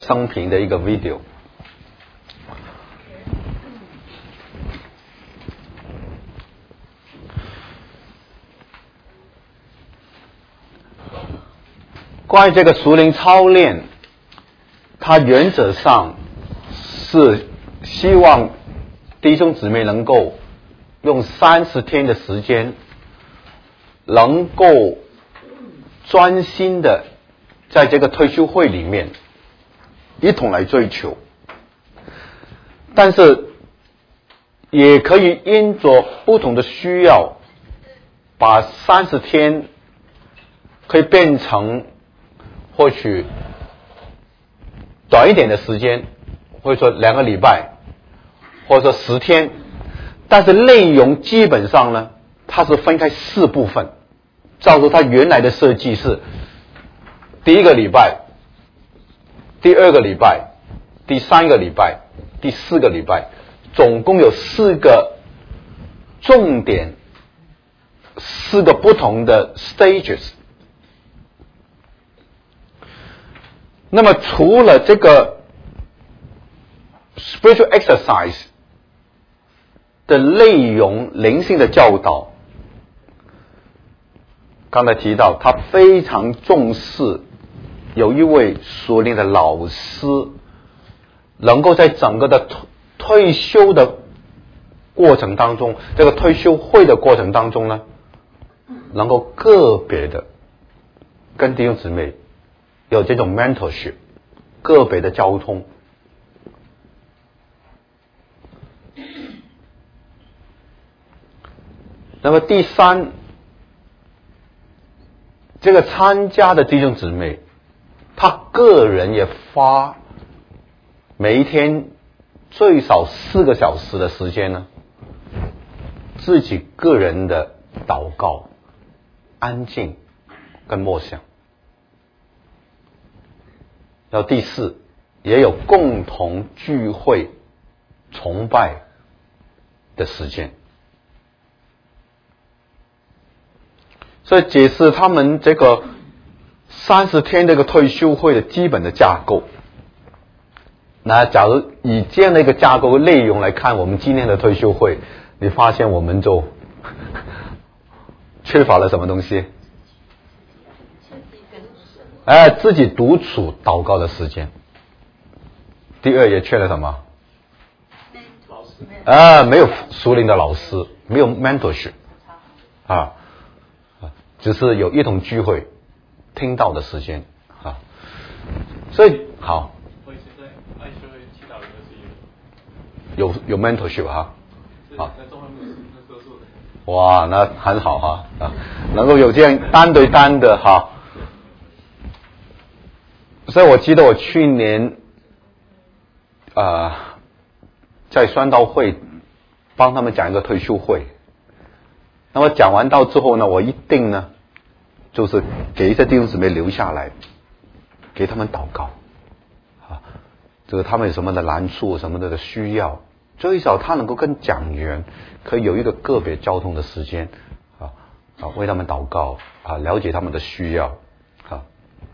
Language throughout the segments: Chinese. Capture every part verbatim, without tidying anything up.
生平的一个 video。关于这个属灵操练，它原则上是希望弟兄姊妹能够用三十天的时间，能够专心的在这个退休会里面一同来追求，但是也可以因着不同的需要，把三十天可以变成或许短一点的时间，或者说两个礼拜，或者说十天，但是内容基本上呢，它是分开四部分。照着它原来的设计是第一个礼拜、第二个礼拜、第三个礼拜、第四个礼拜，总共有四个重点，四个不同的 stages。那么除了这个 spiritual exercise 的内容，灵性的教导，刚才提到他非常重视有一位属灵的老师能够在整个的退休的过程当中，这个退休会的过程当中呢，能够个别的跟弟兄姊妹有这种 mentorship， 个别的交通。那么第三，这个参加的弟兄姊妹，他个人也花每一天最少四个小时的时间呢，自己个人的祷告、安静跟默想。然后第四，也有共同聚会、崇拜的时间。所以解释他们这个三十天这个退休会的基本的架构。那假如以这样的一个架构内容来看我们今天的退休会，你发现我们就缺乏了什么东西？哎，自己独处祷告的时间。第二也缺了什么？啊，没有属灵的老师，没有 mentorship 啊。只是有一同聚会听到的时间啊，所以好，有有 mentorship 哈，啊，哇，那很好哈啊，能够有这样单对单的哈，所以我记得我去年啊、呃、在宣道会帮他们讲一个退休会。那么讲完到之后呢，我一定呢，就是给一些弟兄姊妹留下来，给他们祷告，啊，这个他们有什么的难处，什么的需要，最少他能够跟讲员可以有一个个别交通的时间，啊啊，为他们祷告，啊，了解他们的需要，啊。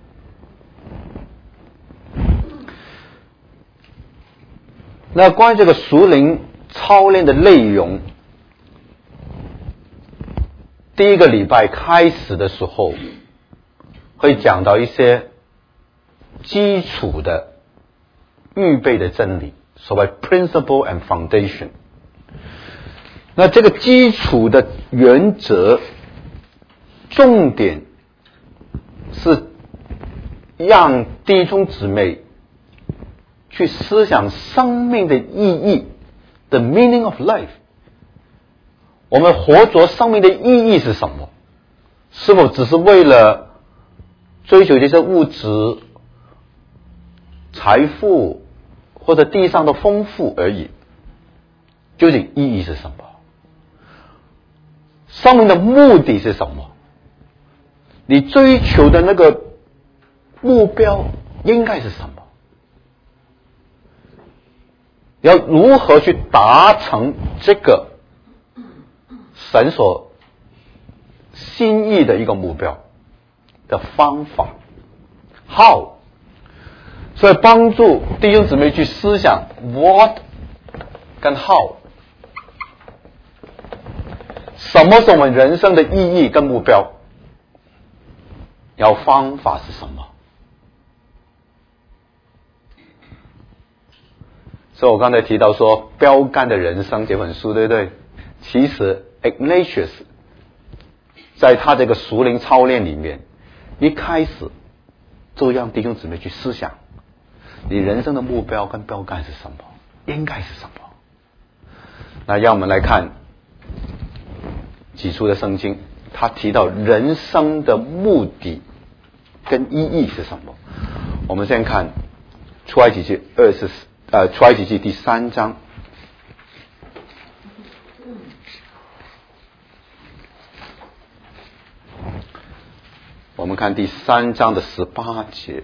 那关于这个属灵操练的内容，第一个礼拜开始的时候，会讲到一些基础的预备的真理，所谓 principle and foundation。那这个基础的原则，重点是让弟兄姊妹去思想生命的意义 ，the meaning of life。我们活着生命的意义是什么？是否只是为了追求这些物质、财富或者地上的丰富而已？究竟意义是什么？生命的目的是什么？你追求的那个目标应该是什么？要如何去达成这个神所心意的一个目标的方法 ？How？ 所以帮助弟兄姊妹去思想 what 跟 how， 什么是我们人生的意义跟目标，要方法是什么。所以我刚才提到说标杆的人生这本书，对不对？其实 Ignatius 在他这个属灵操练里面，一开始就让弟兄姊妹去思想你人生的目标跟标杆是什么，应该是什么。那让我们来看起初的圣经，他提到人生的目的跟意义是什么。我们先看出埃及记二十呃出埃及记第三章，我们看第三章的十八节。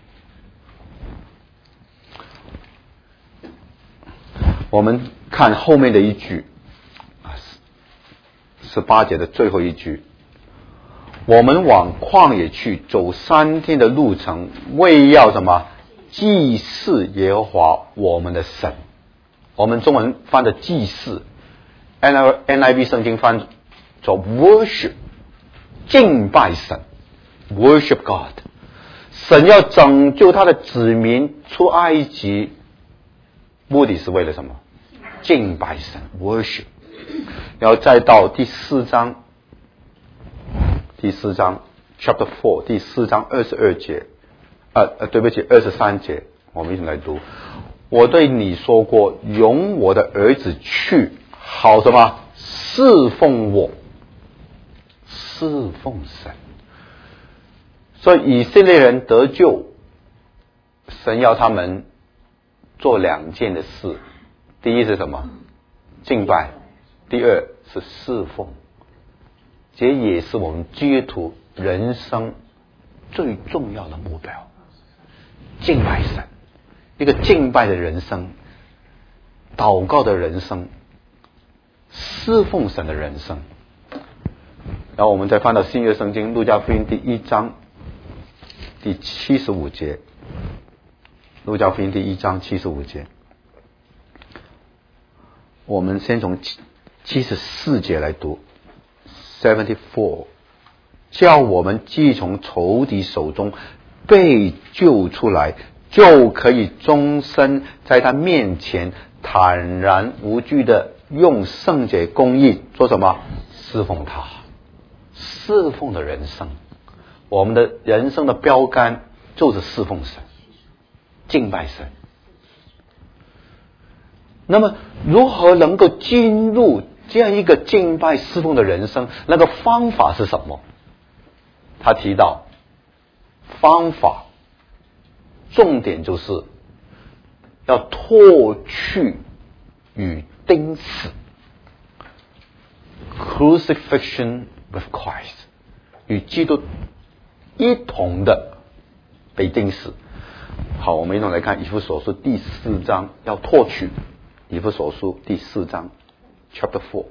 我们看后面的一句啊，十八节的最后一句，我们往旷野去，走三天的路程，为要什么？祭祀耶和华我们的神。我们中文翻的祭祀 ，N I V 圣经翻作 worship， 敬拜神 ，worship God。神要拯救他的子民出埃及，目的是为了什么？敬拜神 worship。然后再到第四章，第四章 chapter four 第四章二十二节，呃呃，对不起，二十三节，我们一起来读。我对你说过，容我的儿子去，好什么？侍奉我，侍奉神。所以以色列人得救，神要他们做两件的事，第一是什么？敬拜。第二是侍奉。这也是我们基督徒人生最重要的目标，敬拜神。一个敬拜的人生，祷告的人生，侍奉神的人生。然后我们再翻到新约圣经路加福音第一章第七十五节，路加福音第一章七十五节，我们先从七十四节来读。seventy four， 叫我们既从仇敌手中被救出来，就可以终身在他面前坦然无惧的用圣洁公义做什么？侍奉他。侍奉的人生，我们的人生的标杆就是侍奉神，敬拜神。那么如何能够进入这样一个敬拜侍奉的人生？那个方法是什么？他提到方法重点就是要脱去与钉死 crucifixion with Christ， 与基督一同的被钉死。好，我们一同来看以弗所书第四章，要脱去。以弗所书第四章 chapter four，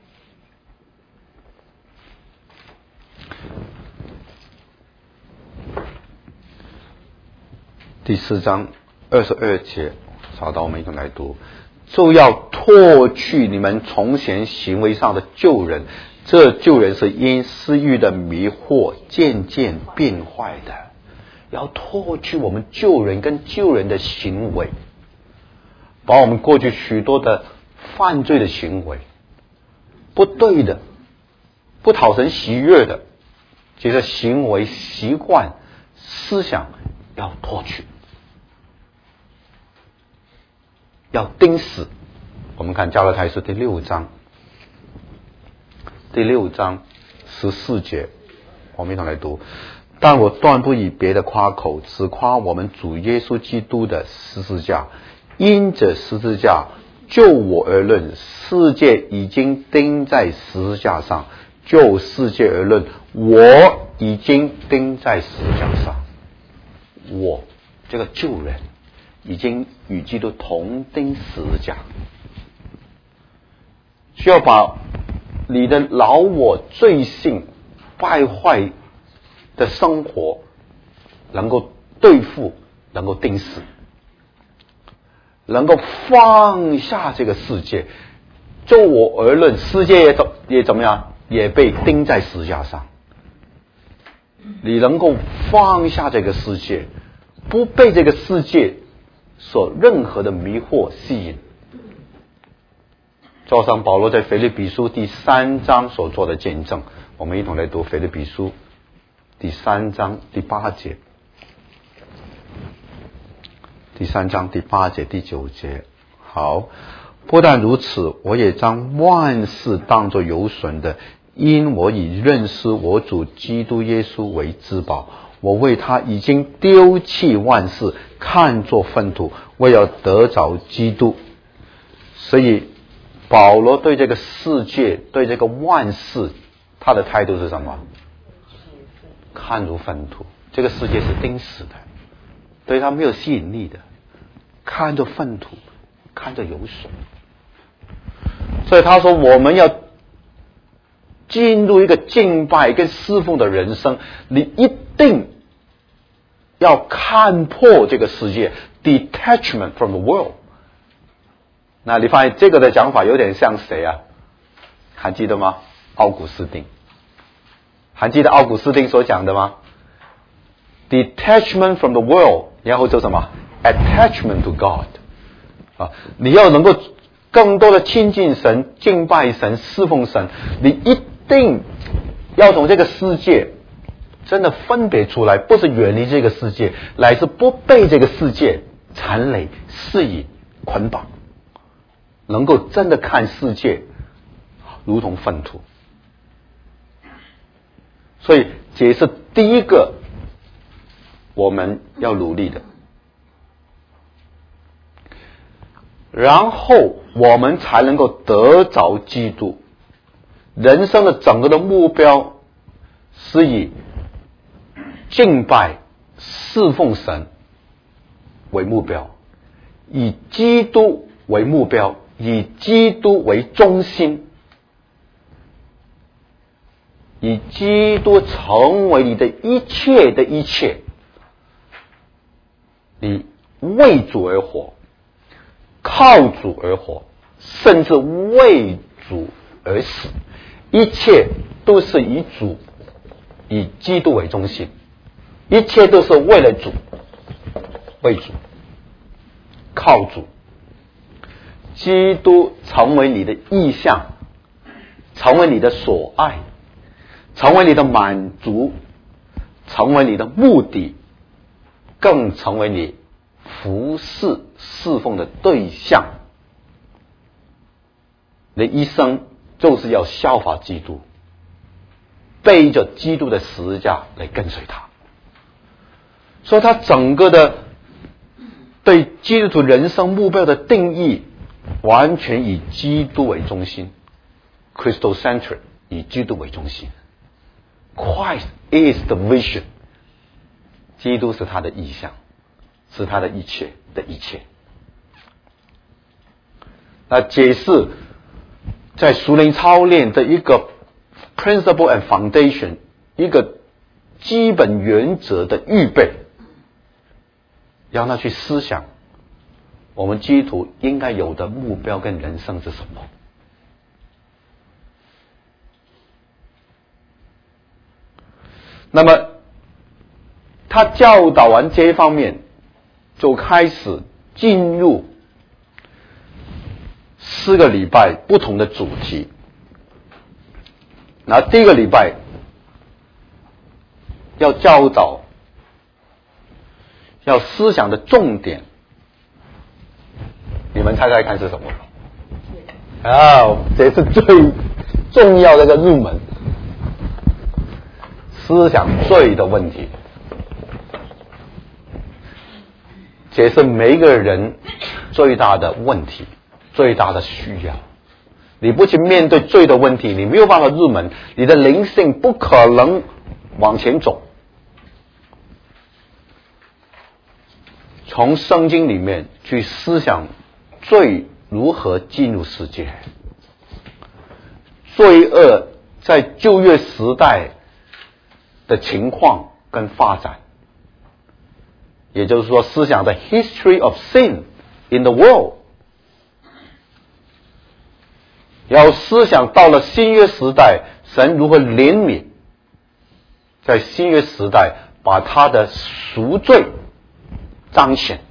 第四章二十二节，找到我们一同来读。就要脱去你们从前行为上的旧人，这旧人是因私欲的迷惑渐渐变坏的。要脱去我们旧人跟旧人的行为，把我们过去许多的犯罪的行为，不对的，不讨神喜悦的这些行为习惯思想要脱去，要钉死。我们看加拉太书第六章第六章十四节，我们一同来读。但我断不以别的夸口，只夸我们主耶稣基督的十字架。因着十字架，就我而论，世界已经钉在十字架上；就世界而论，我已经钉在十字架上。我这个旧人已经与基督同钉十字架，需要把你的老我罪性败坏的生活能够对付能够钉死，能够放下这个世界。就我而论，世界也怎也怎么样，也被钉在十字架上。你能够放下这个世界，不被这个世界所任何的迷惑吸引。就像保罗在腓立比书第三章所做的见证，我们一同来读腓立比书第三章第八节，第三章第八节第九节。好，不但如此，我也将万事当作有损的，因我以认识我主基督耶稣为至宝。我为他已经丢弃万事，看作粪土，为要得着基督。所以保罗对这个世界，对这个万事，他的态度是什么？看如粪土。这个世界是钉死的，对他没有吸引力的，看着粪土，看着有损。所以他说，我们要进入一个敬拜跟侍奉的人生，你一定要看破这个世界 detachment from the world。 那你发现这个的讲法有点像谁啊？还记得吗？奥古斯丁。还记得奥古斯丁所讲的吗？ detachment from the world， 然后做什么？ attachment to God。 啊，你要能够更多的亲近神、敬拜神、侍奉神，你一定要从这个世界真的分别出来，不是远离这个世界，乃是不被这个世界缠累、肆意捆绑，能够真的看世界如同粪土。所以这也是第一个我们要努力的，然后我们才能够得着基督。人生的整个的目标是以敬拜侍奉神为目标，以基督为目标，以基督为中心，以基督成为你的一切的一切。你为主而活，靠主而活，甚至为主而死，一切都是以主、以基督为中心，一切都是为了主，为主，靠主。基督成为你的意向，成为你的所爱，成为你的满足，成为你的目的，更成为你服侍侍奉的对象。你一生就是要效法基督，背着基督的十字架来跟随他。所以他整个的对基督徒人生目标的定义，完全以基督为中心， Christocentric， 以基督为中心。 Christ is the vision， 基督是他的意象，是他的一切的一切。那解释在属灵操练的一个 principle and foundation， 一个基本原则的预备，让他去思想我们基督徒应该有的目标跟人生是什么。那么他教导完这一方面，就开始进入四个礼拜不同的主题。那第一个礼拜要教导，要思想的重点，你们猜猜看是什么？啊，这是最重要的一个入门，思想罪的问题。这是每一个人最大的问题，最大的需要。你不去面对罪的问题，你没有办法入门，你的灵性不可能往前走。从圣经里面去思想罪如何进入世界，罪恶在旧约时代的情况跟发展， 也就是说思想的 history of sin in the world。要思想到了新约时代，神如何怜悯，在新约时代把他的赎罪彰显。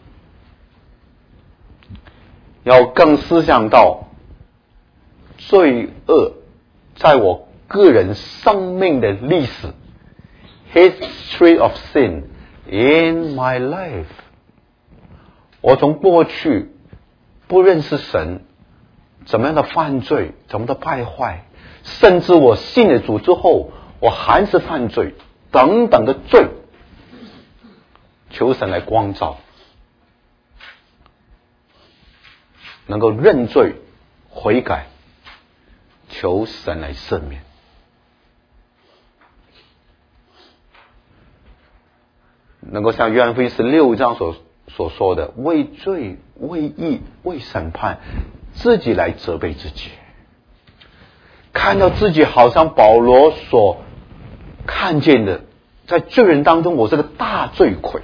要更思想到罪恶在我个人生命的历史 history of sin in my life。 我从过去不认识神，怎么样的犯罪，怎么的败坏，甚至我信了主之后我还是犯罪等等的罪，求神来光照，能够认罪悔改，求神来赦免。能够像约翰福音十六章所所说的，为罪为义为审判，自己来责备自己，看到自己好像保罗所看见的，在罪人当中我是个大罪魁。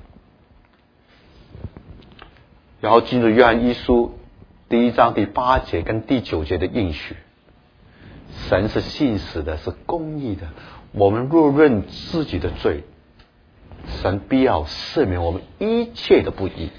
然后进入约翰一书第一章第八节跟第九节的应许，神是信实的，是公义的，我们若认自己的罪，神必要赦免我们一切的不义。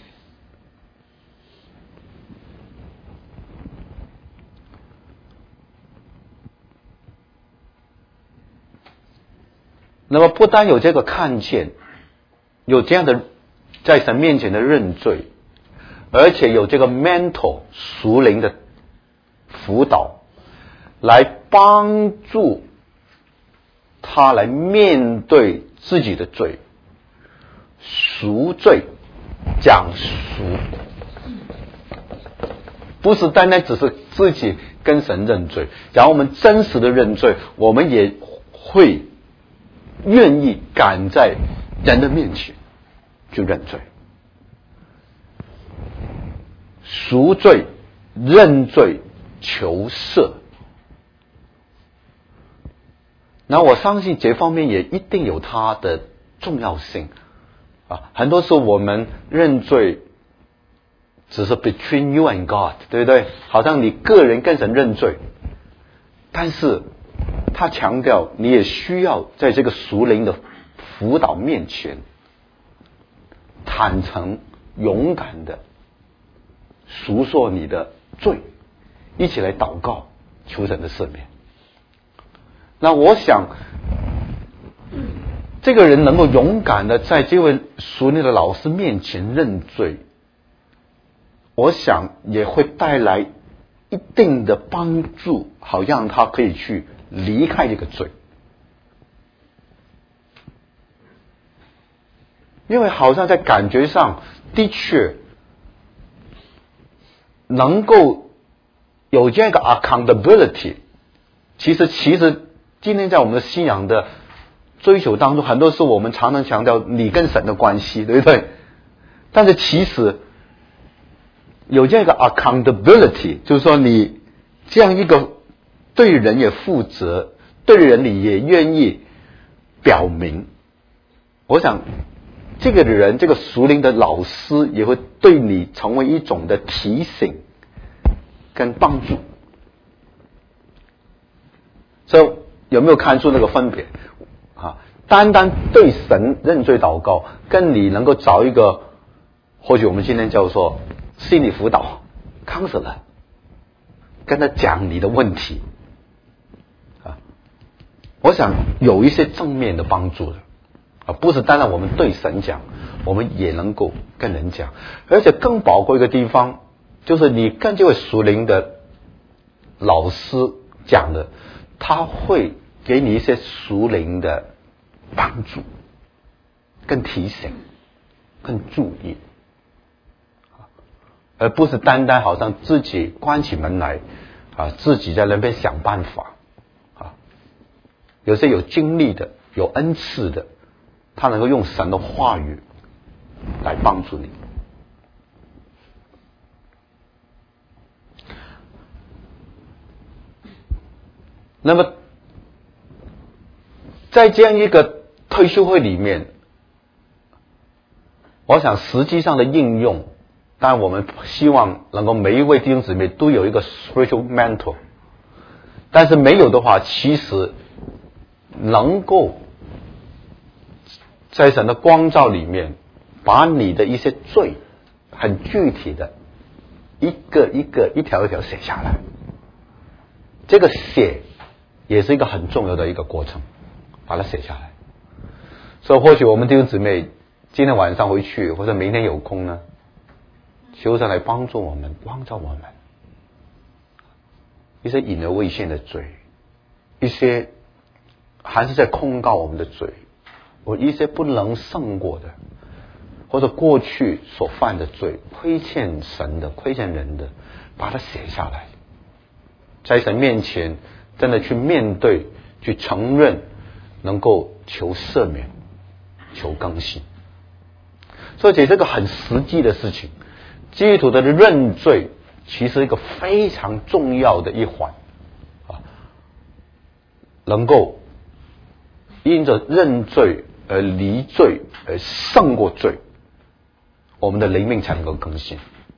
那么不单有这个看见，有这样的在神面前的认罪，而且有这个 mental 属灵的辅导，来帮助他来面对自己的罪，赎罪讲赎，不是单单只是自己跟神认罪，然后我们真实的认罪，我们也会愿意赶在人的面前去认罪。赎罪、认罪、求赦，那我相信这方面也一定有它的重要性啊。很多时候我们认罪只是 between you and God， 对不对？好像你个人跟神认罪，但是他强调你也需要在这个属灵的辅导面前坦诚勇敢的述说你的罪，一起来祷告求神的赦免。那我想这个人能够勇敢的在这位属灵的老师面前认罪，我想也会带来一定的帮助，好让他可以去离开这个罪。因为好像在感觉上的确能够有这个 accountability， 其实其实今天在我们的信仰的追求当中，很多时候我们常常强调你跟神的关系，对不对？但是其实有这个 accountability， 就是说你这样一个对人也负责，对人你也愿意表明，我想这个人这个属灵的老师也会对你成为一种的提醒跟帮助。所以有没有看出那个分别啊？单单对神认罪祷告，跟你能够找一个或许我们今天叫做心理辅导 counselor， 跟他讲你的问题啊，我想有一些正面的帮助的啊，不是单单我们对神讲，我们也能够跟人讲。而且更宝贵一个地方，就是你跟这位属灵的老师讲的，他会给你一些属灵的帮助、跟提醒、跟注意，而不是单单好像自己关起门来啊，自己在那边想办法啊。有些有经历的、有恩赐的，他能够用神的话语来帮助你。那么在这样一个退休会里面， 我想实际上的应用，当然我们希望能够每一位弟兄姊妹都有一个 spiritual mentor， 但是没有的话，其实能够在神的光照里面，把你的一些罪很具体的一个一个一条一条写下来，这个写也是一个很重要的一个过程，把它写下来。所以或许我们弟兄姊妹今天晚上回去或者明天有空呢，求神来帮助我们，光照我们一些隐而未现的罪，一些还是在控告我们的罪，或一些不能胜过的，或者过去所犯的罪，亏欠神的，亏欠人的，把它写下来，在神面前真的去面对，去承认，能够求赦免，求更新。所以这是个很实际的事情，基督徒的认罪其实一个非常重要的一环啊，能够因着认罪而离罪而胜过罪，我们的灵命才能够更新。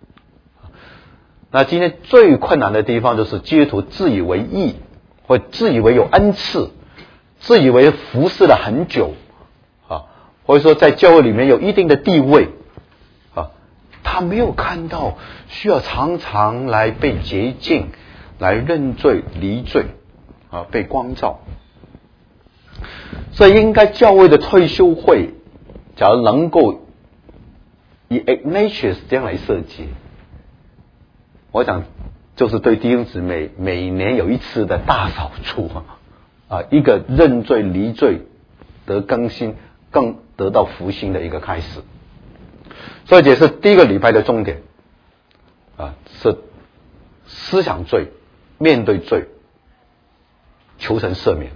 那今天最困难的地方就是基督徒自以为义，或自以为有恩赐，自以为服侍了很久啊，或者说在教会里面有一定的地位啊，他没有看到需要常常来被洁净，来认罪离罪啊，被光照。所以应该教会的退休会，假如能够以 Ignatius 这样来设计，我想就是对弟兄姊妹每年有一次的大扫除啊，一个认罪离罪得更新，更得到复兴的一个开始。所以这是第一个礼拜的重点啊，是思想罪，面对罪，求神赦免。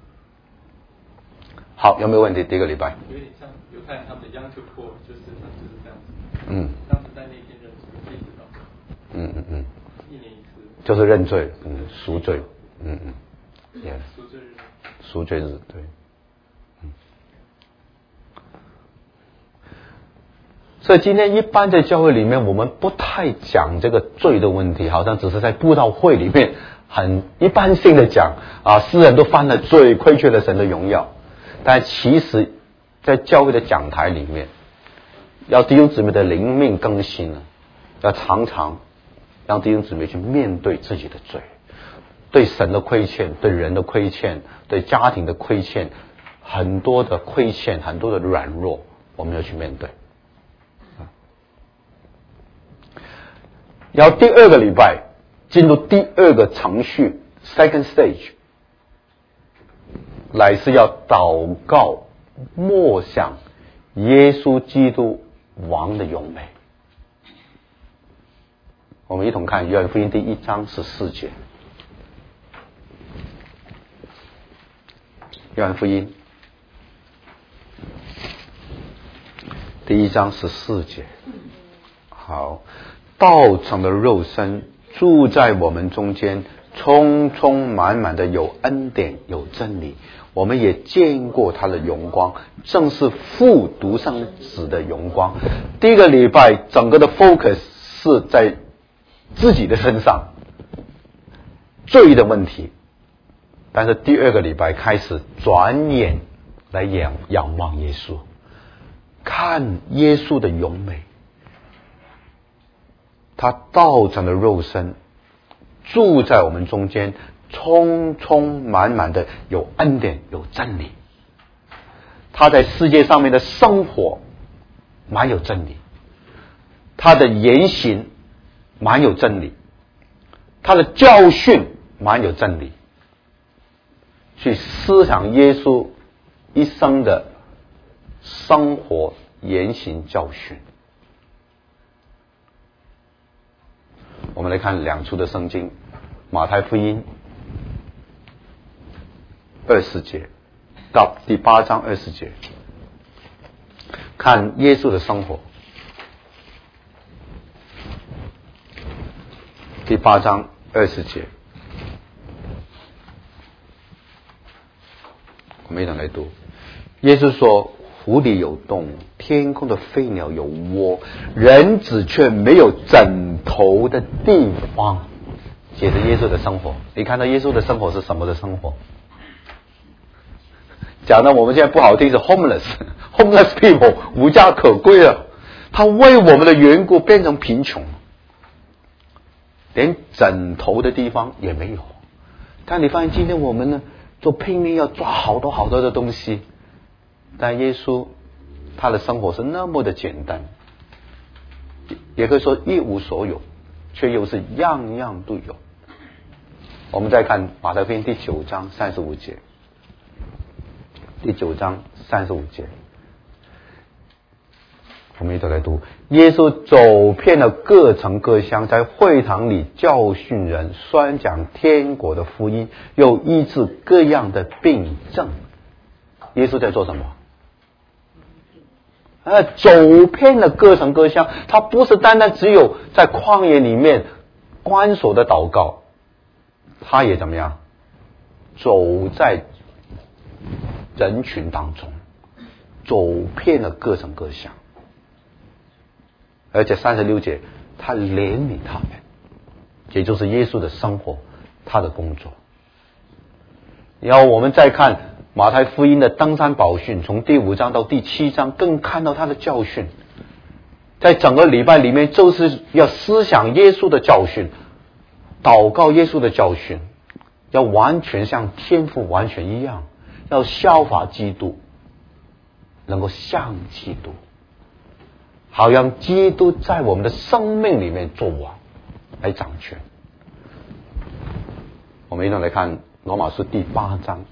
好，有没有问题？第一个礼拜有点像犹太人他们的 Yom Kippur，就是他们就是这样子。 嗯。 当时在那天认罪，可以知道。 嗯嗯嗯。 一年一次。 就是认罪，嗯，赎罪，嗯嗯。 Yeah. 赎罪日。 赎罪日，对。嗯。所以今天一般在教会里面，我们不太讲这个罪的问题，好像只是在布道会里面很一般性的讲啊，世人都犯了罪，亏缺了神的荣耀。但其实在教会的讲台里面，要弟兄姊妹的灵命更新呢，要常常让弟兄姊妹去面对自己的罪，对神的亏欠，对人的亏欠，对家庭的亏欠，很多的亏欠，很多的软弱，我们要去面对。然后第二个礼拜进入第二个程序 second stage， 乃是要祷告默想耶稣基督王的荣美。我们一同看约翰福音第一章十四节。约翰福音第一章十四节。好，道成的肉身住在我们中间，充充满满的有恩典有真理，我们也见过他的荣光，正是父独生子的荣光。第一个礼拜整个的 focus 是在自己的身上，罪的问题，但是第二个礼拜开始转眼来仰仰望耶稣，看耶稣的荣美，他道成的肉身住在我们中间，充充满满的有恩典有真理。他在世界上面的生活蛮有真理，他的言行蛮有真理，他的教训蛮有真理。去思想耶稣一生的生活言行教训。我们来看两处的圣经，马太福音二十节到第八章二十节，看耶稣的生活。第八章二十节，我们一同来读。耶稣说： 湖里有洞，天空的飞鸟有窝，人子却没有枕头的地方。写着耶稣的生活，你看到耶稣的生活是什么的生活？讲的我们现在不好听是 homeless homeless people 无家可归了。他为我们的缘故变成贫穷，连枕头的地方也没有。但你发现今天我们呢，做拼命要抓好多好多的东西，但耶稣他的生活是那么的简单，也可以说一无所有，却又是样样都有。我们再看马太福音第九章三十五节，第九章三十五节，我们一起来读。耶稣走遍了各城各乡，在会堂里教训人，宣讲天国的福音，又医治各样的病症。耶稣在做什么？啊，走遍了各城各乡。他不是单单只有在旷野里面关锁的祷告，他也怎么样？走在人群当中，走遍了各城各乡。而且三十六节，他怜悯他们，也就是耶稣的生活，他的工作。然后我们再看马太福音的登山宝训，从第五章到第七章，更看到他的教训。在整个礼拜里面，就是要思想耶稣的教训，祷告耶稣的教训，要完全像天父完全一样，要效法基督，能够像基督，好让基督在我们的生命里面做王，来掌权。我们一同来看罗马书第八章，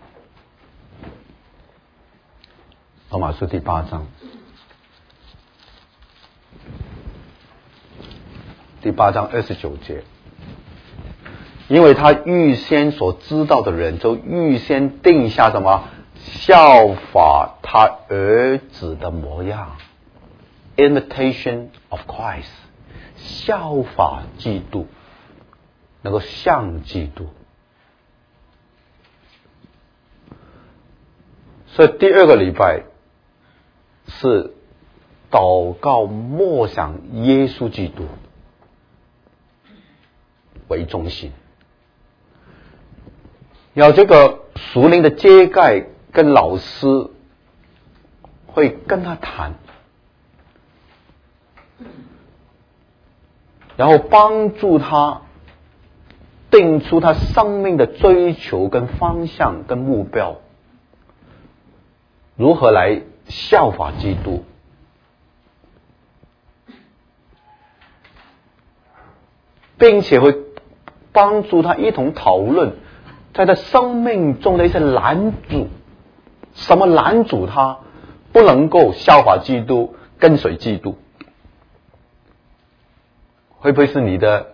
罗马书第八章，第八章二十九节。因为他预先所知道的人，就预先定下什么？效法他儿子的模样。Imitation of Christ， 效法基督，能够像基督。所以第二个礼拜是祷告默想耶稣基督为中心，要这个属灵的揭盖跟老师会跟他谈，然后帮助他定出他生命的追求跟方向跟目标，如何来效法基督，并且会帮助他一同讨论在他生命中的一些拦阻，什么拦阻他不能够效法基督，跟随基督？会不会是你的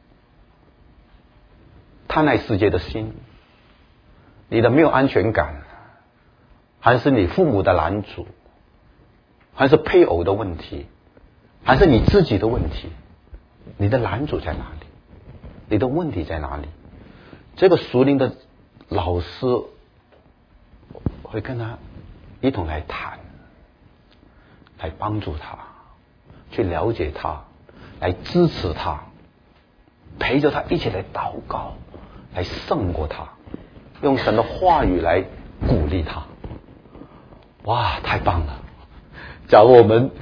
贪爱世界的心，你的没有安全感，还是你父母的拦阻，还是配偶的问题，还是你自己的问题？你的拦阻在哪里？你的问题在哪里？这个属灵的老师会跟他一同来谈，来帮助他，去了解他，来支持他，陪着他一起来祷告，来胜过他，用神的话语来鼓励他。哇，太棒了！假如我们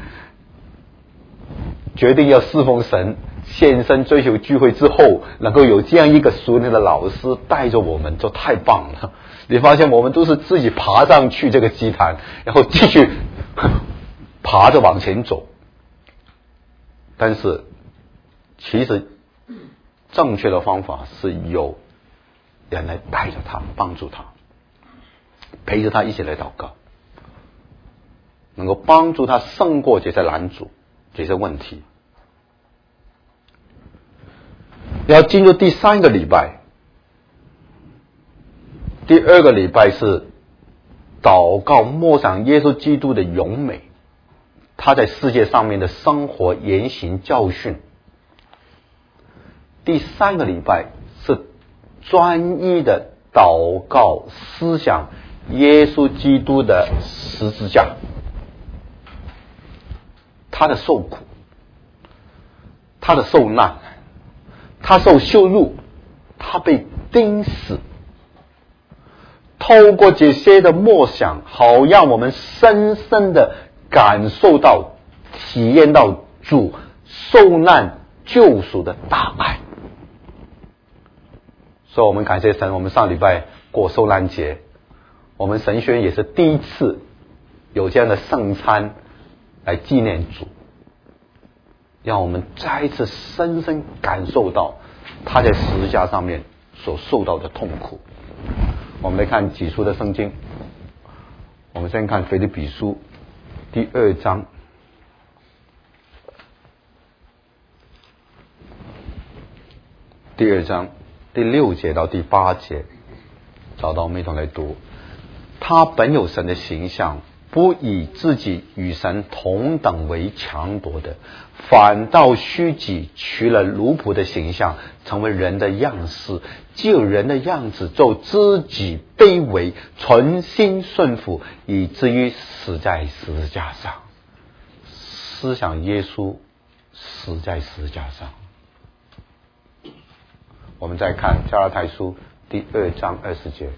决定要侍奉神，献身追求聚会之后，能够有这样一个属灵的老师带着我们，就太棒了。你发现我们都是自己爬上去这个祭坛，然后继续爬着往前走。但是其实正确的方法是有人来带着他，帮助他，陪着他一起来祷告，能够帮助他胜过这些拦阻，这些问题。要进入第三个礼拜，第二个礼拜是祷告默想耶稣基督的荣美，他在世界上面的生活言行教训。第三个礼拜是专一的祷告思想耶稣基督的十字架， 他的受苦，他的受难，他受羞辱，他被钉死。透过这些的默想，好让我们深深的感受到、体验到主受难救赎的大爱。所以我们感谢神，我们上礼拜过受难节，我们神学院也是第一次有这样的圣餐来纪念主，让我们再一次深深感受到他在十字架上面所受到的痛苦。我们来看几书的圣经，我们先看腓立比书第二章第二章第六节到第八节，找到我们一同来读。他本有神的形象，不以自己与神同等为强夺的，反倒虚己，取了奴仆的形象，成为人的样式，既有人的样子，就自己卑微，存心顺服，以至于死在十字架上。思想耶稣死在十字架上。我们再看加拉太书第二章二十节，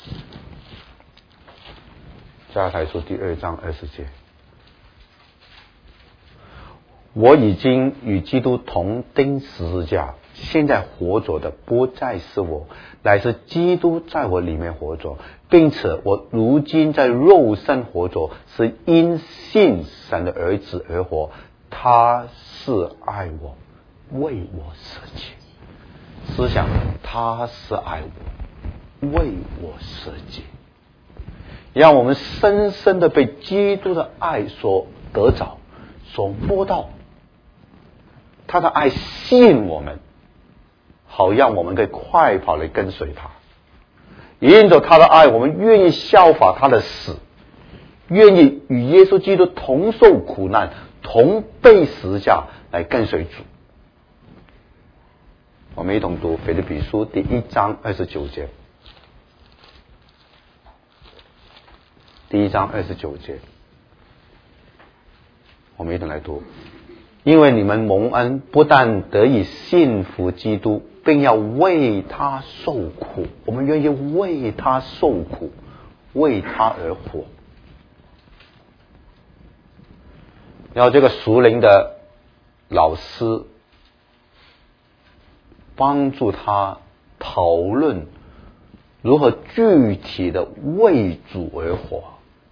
加拉太书第二章二十节，我已经与基督同钉十字架，现在活着的不再是我，乃是基督在我里面活着，并且我如今在肉身活着，是因信神的儿子而活。他是爱我，为我舍己。思想，他是爱我，为我舍己，让我们深深的被基督的爱所得着，所摸到。他的爱吸引我们，好让我们可以快跑来跟随他。因着他的爱，我们愿意效法他的死，愿意与耶稣基督同受苦难，同被十字架来跟随主。我们一同读腓立比书第一章二十九节，第一章二十九节，我们一同来读。因为你们蒙恩，不但得以信服基督，并要为他受苦，我们愿意为他受苦，为他而活。然后这个属灵的老师帮助他讨论如何具体的为主而活，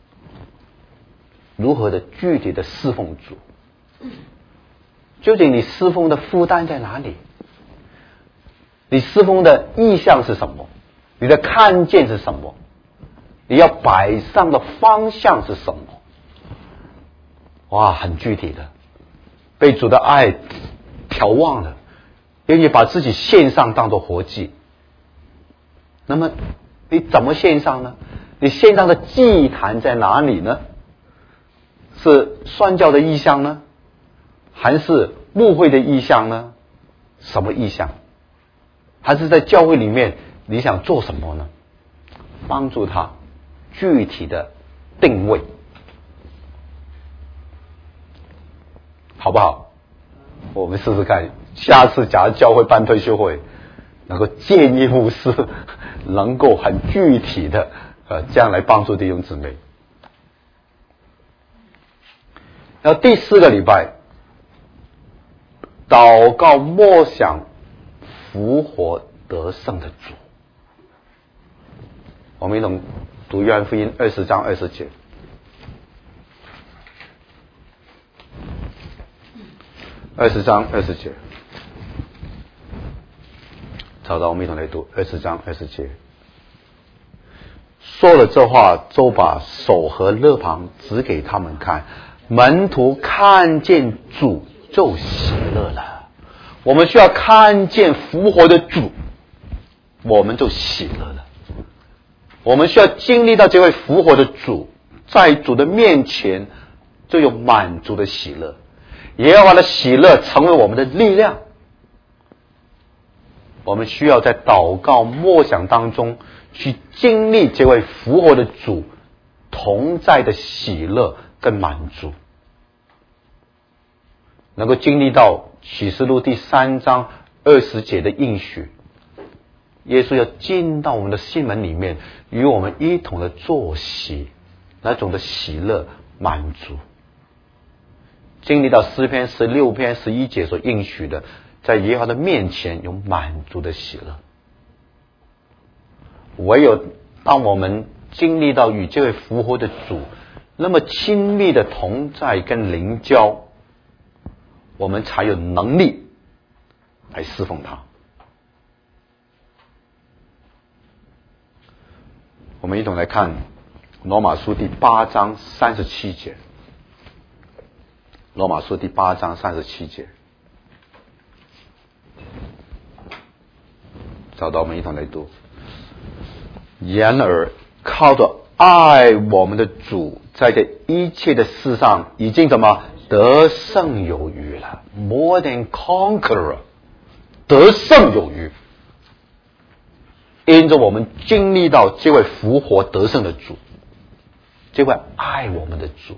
如何的具体的侍奉主。究竟你侍奉的负担在哪里？你侍奉的意向是什么？你的看见是什么？你要摆上的方向是什么？哇，很具体的，被主的爱眺望了，愿意把自己献上当作活祭。那么你怎么献上呢？你献上的祭坛在哪里呢？是宣教的意向呢，还是牧会的意向呢？什么意向？还是在教会里面你想做什么呢？帮助他具体的定位，好不好？我们试试看，下次假如教会办退休会，能够建议牧师能够很具体的呃这样来帮助弟兄姊妹。然后第四个礼拜，祷告默想复活得胜的主。我们一同读约翰福音二十章二十节。二十章二十节，找到我们一同来读二十章二十节。说了这话，就把手和肋旁指给他们看，门徒看见主就喜乐了。我们需要看见复活的主，我们就喜乐了。我们需要经历到这位复活的主，在主的面前就有满足的喜乐。耶和华的喜乐成为我们的力量。我们需要在祷告默想当中去经历这位复活的主同在的喜乐跟满足。 能够经历到启示录第三章二十节的应许，耶稣要进到我们的心门里面，与我们一同的坐席，那种的喜乐满足。经历到诗篇十六篇十一节所应许的，在耶和华的面前有满足的喜乐。唯有当我们经历到与这位复活的主那么亲密的同在跟灵交，我们才有能力来侍奉他。我们一同来看罗马书第八章三十七节。罗马书第八章三十七节，找到我们一同来读。然而靠着爱我们的主，在这一切的事上已经怎么得胜有余了， more than conqueror， 得胜有余。因着我们经历到这位复活得胜的主，这位爱我们的主，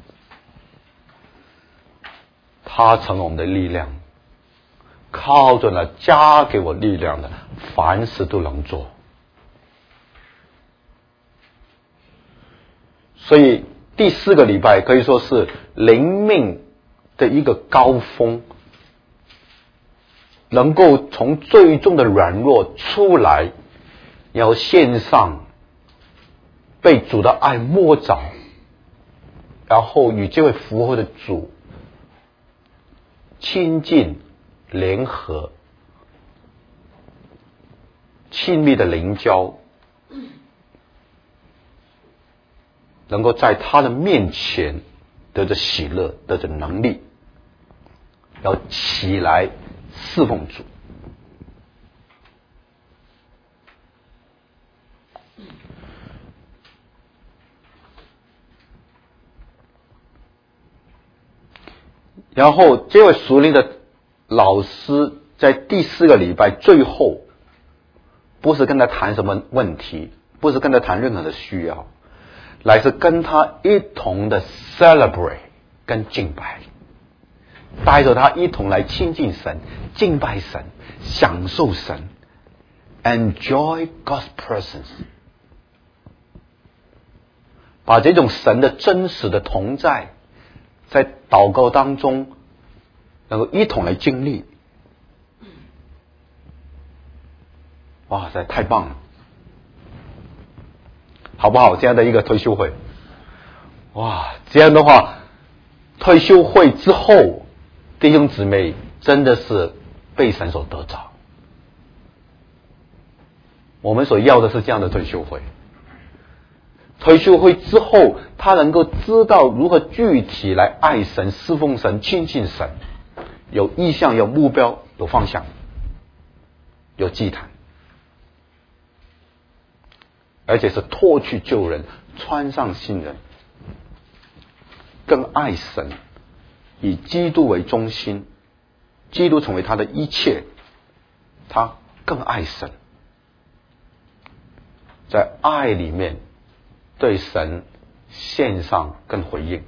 他成了我们的力量，靠着呢加给我力量的，凡事都能做。所以第四个礼拜可以说是灵命的一个高峰，能够从最终的软弱出来，然后献上被主的爱摸着，然后与这位复活的主亲近联合，亲密的灵交，能够在他的面前得着喜乐，得着能力，要起来侍奉主。然后这位属灵的老师在第四个礼拜最后，不是跟他谈什么问题，不是跟他谈任何的需要，乃是跟他一同的 celebrate 跟敬拜，带着他一同来亲近神，敬拜神，享受神， enjoy God's presence， 把这种神的真实的同在在祷告当中能够一同来经历。哇塞，太棒了，好不好？这样的一个退休会，哇，这样的话，退休会之后，弟兄姊妹真的是被神所得着。我们所要的是这样的退休会。退休会之后，他能够知道如何具体来爱神、侍奉神、亲近神，有意向、有目标、有方向、有祭坛，而且是脱去旧人，穿上新人，更爱神，以基督为中心，基督成为他的一切，他更爱神，在爱里面对神献上跟回应。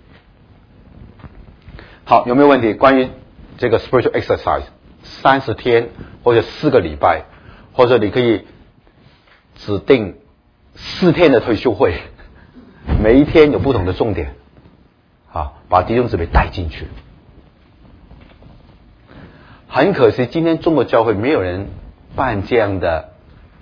好，有没有问题？关于这个 spiritual exercise， 三十天或者四个礼拜，或者你可以指定四天的退休会，每一天有不同的重点，啊，把弟兄姊妹带进去。很可惜，今天中国教会没有人办这样的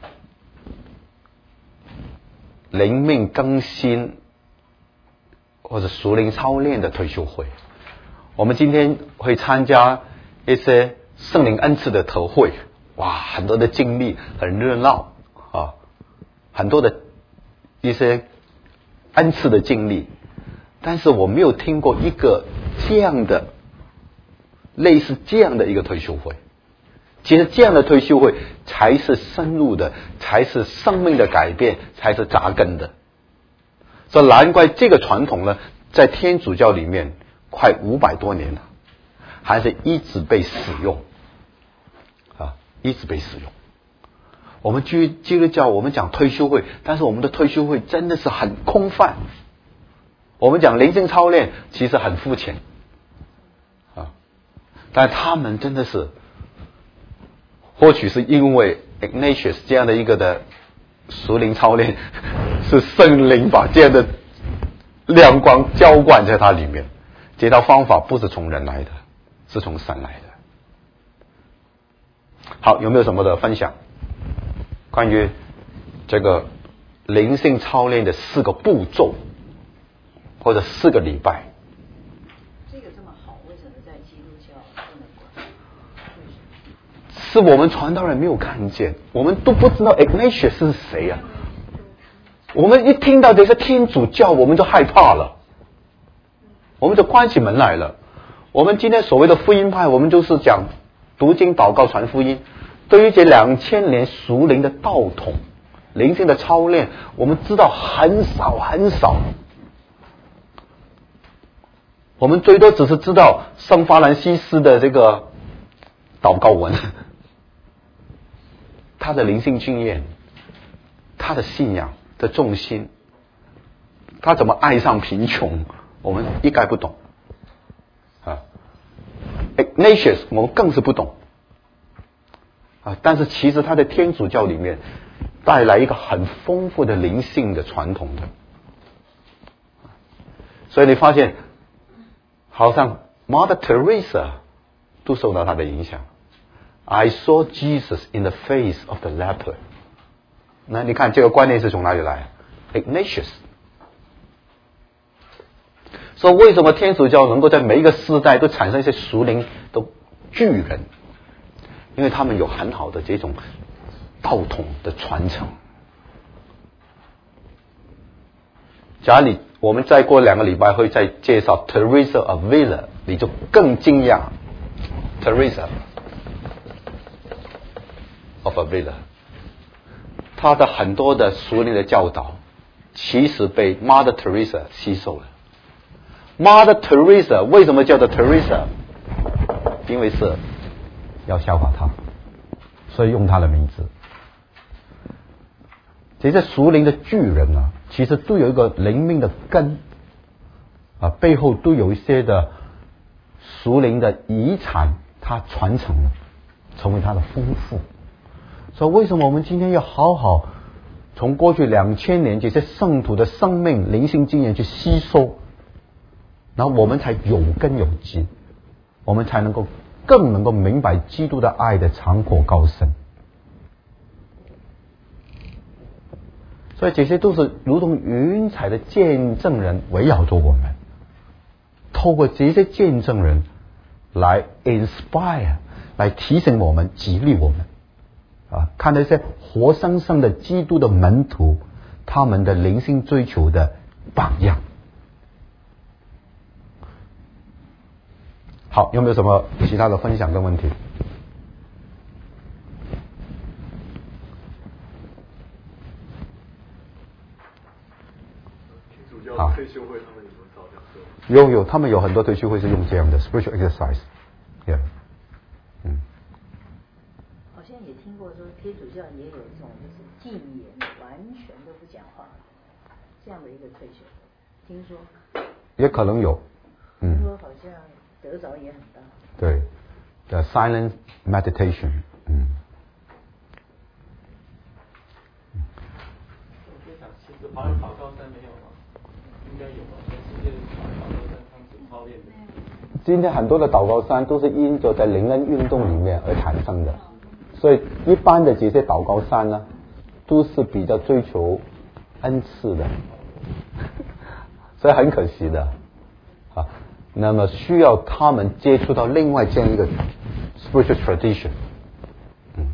灵命更新或者属灵操练的退休会。我们今天会参加一些圣灵恩赐的特会，哇，很多的经历，很热闹啊，很多的一些恩赐的经历，但是我没有听过一个这样的类似这样的一个退休会。其实这样的退休会才是深入的，才是生命的改变，才是扎根的。所以难怪这个传统呢，在天主教里面快五百多年了，还是一直被使用啊，一直被使用。我们基基督教我们讲退休会，但是我们的退休会真的是很空泛。我们讲灵性操练，其实很肤浅啊。 但他们真的是，或许是因为 Ignatius 这样的一个的属灵操练，是圣灵把这样的亮光浇灌在他里面。这套方法不是从人来的，是从神来的。好，有没有什么的分享？关于这个灵性操练的四个步骤，或者四个礼拜。 这个这么好，为什么在基督教不能管？ 是我们传道人没有看见，我们都不知道 Ignatius 是谁啊！我们一听到这些天主教，我们就害怕了，我们就关起门来了。我们今天所谓的福音派，我们就是讲读经、祷告、传福音。对于这两千年属灵的道统、灵性的操练，我们知道很少很少。我们最多只是知道圣法兰西斯的这个祷告文，他的灵性经验，他的信仰的重心，他怎么爱上贫穷，我们一概不懂啊。Ignatius 我们更是不懂啊，但是其实他在天主教里面带来一个很丰富的灵性的传统的，所以你发现好像 Mother Teresa 都受到他的影响。I saw Jesus in the face of the leper。 那你看这个观念是从哪里来？ Ignatius。 所以为什么天主教能够在每一个时代都产生一些属灵的巨人？因为他们有很好的这种道统的传承。假如你我们再过两个礼拜会再介绍 Teresa of Avila， 你就更惊讶。 Teresa of Avila， 他的很多的属灵的教导其实被 Mother Teresa 吸收了。 Mother Teresa 为什么叫做 Teresa？ 因为是要效法他，所以用他的名字。这些属灵的巨人啊，其实都有一个灵命的根啊，背后都有一些的属灵的遗产，它传承了，成为它的丰富。所以为什么我们今天要好好从过去两千年这些圣徒的生命灵性经验去吸收，然后我们才有根有基，我们才能够更能够明白基督的爱的长阔高深。所以这些都是如同云彩的见证人围绕着我们，透过这些见证人来 inspire， 来提醒我们，激励我们啊，看那些活生生的基督的门徒，他们的灵性追求的榜样。好，有没有什么其他的分享跟问题？啊， 退休会他们有没有照这样做？ 有有，他们有很多退休会是用这样的 spiritual exercise。Yeah， 嗯。 好像也听过说天主教也有一种就是禁言，完全都不讲话这样的一个退休，听说。 也可能有，嗯。 听说好像得着也很大。 对 ，the silent meditation， 嗯。 我就想，其实华人祷告山没有吗？应该有吧？全世界祷告山他们是操练的。 今天很多的祷告山都是因着在灵恩运动里面而产生的，所以一般的这些祷告山呢，都是比较追求恩赐的，所以很可惜的啊。那么需要他们接触到另外这样一个 spiritual tradition， 嗯。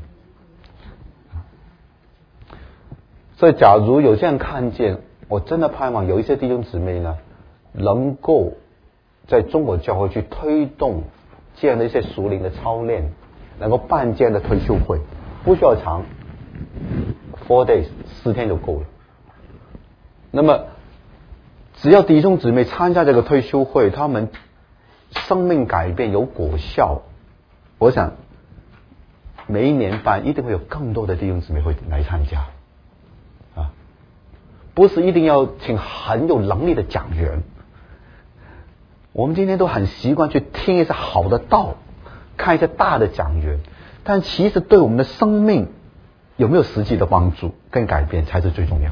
所以假如有这样看见，我真的盼望有一些弟兄姊妹呢，能够在中国教会去推动这样的一些属灵的操练，能够办这样的退休会，不需要长 ，four days 四天就够了。那么只要弟兄姊妹参加这个退休会，他们生命改变有果效，我想每一年办一定会有更多的弟兄姊妹会来参加啊，不是一定要请很有能力的讲员。我们今天都很习惯去听一些好的道， 看一些大的讲员，但其实对我们的生命有没有实际的帮助跟改变才是最重要。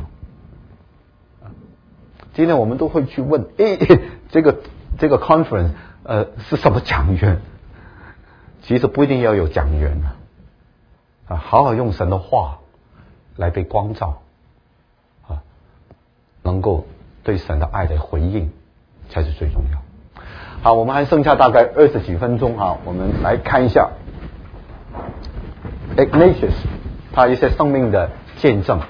今天我们都会去问，诶，这个这个 conference 呃是什么讲员？其实不一定要有讲员啊，啊，好好用神的话来被光照，啊，能够对神的爱的回应才是最重要。好，我们还剩下大概二十几分钟哈，我们来看一下 Ignatius 他一些生命的见证。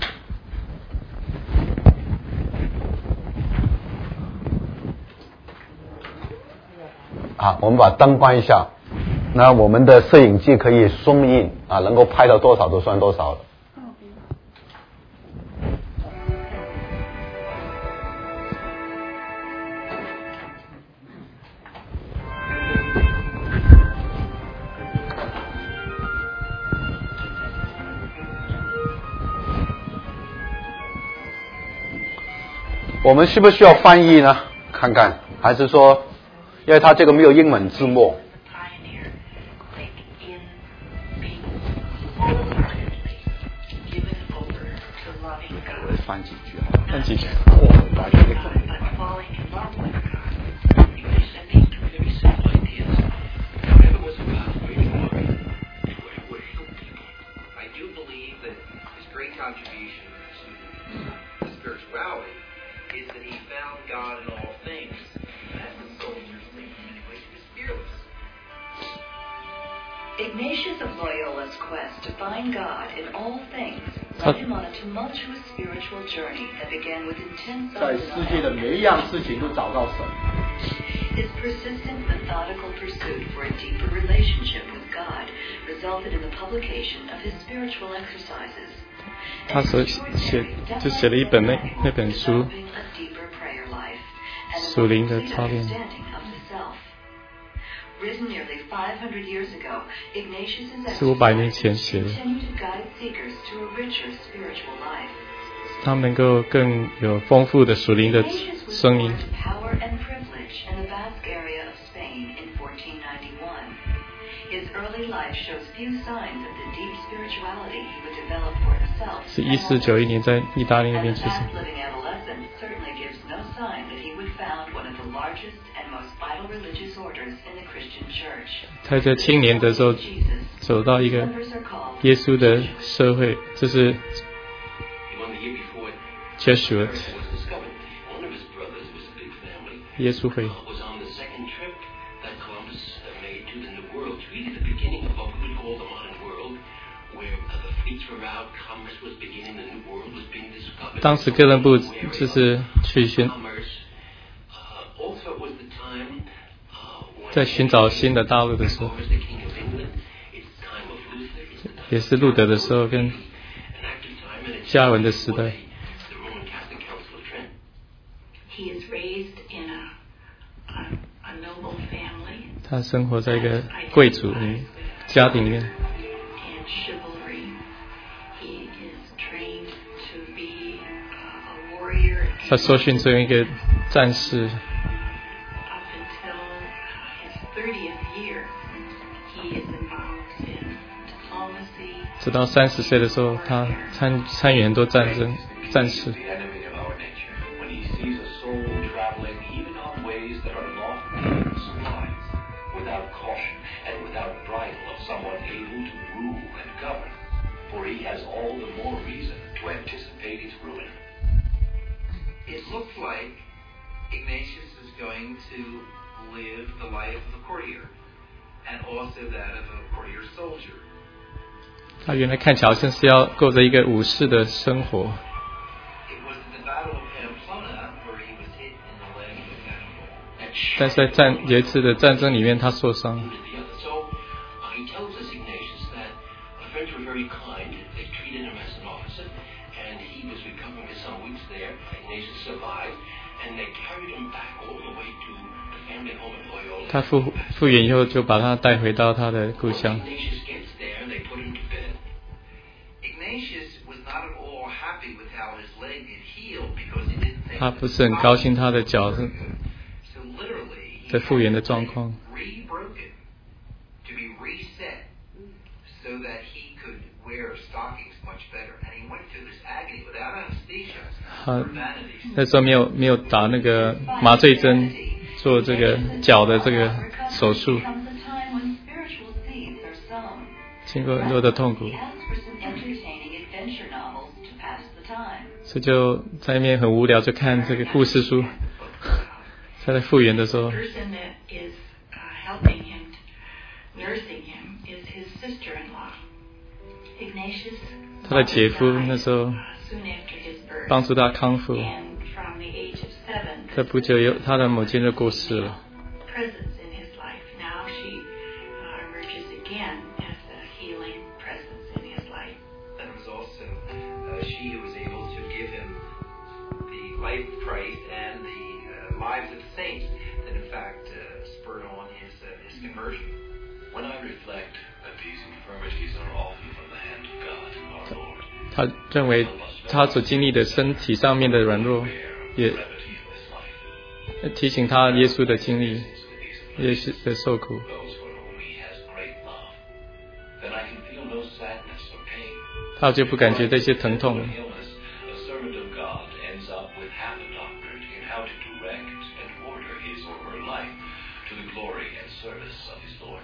好，我们把灯关一下，那我们的摄影机可以zoom in啊，能够拍到多少就算多少了。我们需不需要翻译呢？看看，还是说，因为它这个没有英文字幕。我翻几句啊，翻几句。哦，打这个。 Ignatius of Loyola's quest to find God in all things led him on a tumultuous spiritual journey that began with intense 在世界的每一样事情都找到神。 His persistent, methodical pursuit for a deeper relationship with God resulted in the publication of his spiritual exercises. 他所写就写了一本那那本书，属灵的操练。是五百年前写的，他们能够更有丰富的属灵的声音。是一四九一年在意大利那边出生。他在青年的时候走到一个耶稣的社会，这是 Jesuit 耶稣会。当时哥伦布就是去寻在寻找新的大陆的时候，也是路德的时候跟加尔文的时代。他生活在一个贵族家庭里面。他受训成为一个战士。直到三十岁的时候，他参参与很多战争战事。 It looks like Ignatius is going to live the life of a courtier, and also that of a courtier soldier. 他原来看起来好像是要过着一个武士的生活。但是在战有一次的战争里面，他受伤。他复复原以后，就把他带回到他的故乡。他不是很高兴他的脚的复原的状况， so that he could wear stockings much better. And he went through this agony without anesthesia 他 for vanity. 那时候没有没有打那个麻醉针，做这个脚的这个手术， Comes a time when spiritual seeds are sown. 经过很多的痛苦， He asks for some entertaining adventure novels to pass the time. 所以就在那边很无聊，就看这个故事书。在复原的时候 The，person that is uh, helping him, nursing him, is his sister-in-law. Ignatius 他的姐夫那时候 Uh, soon after his birth. 帮助他康复， And from the age of seven, 在不久有他的母亲就过世了。 presence in his life. Now she uh, emerges again as a healing presence in his life. And it was also uh, she who was able to give him the life of Christ and the uh, lives of the saints that in fact uh, spurred on his, uh, his conversion. When I reflect that these infirmities are often from the hand of God, our Lord, 他认为他所经历的身体上面的软弱， bear 也 the brevity of this life, 提醒他耶稣的经历，耶稣的受苦。 those for whom He has great love, then I can feel no sadness or pain. 他就不感觉这些疼痛。 In illness, a servant of God ends up with half a doctorate in how to direct and order his or her life to the glory and service of his Lord.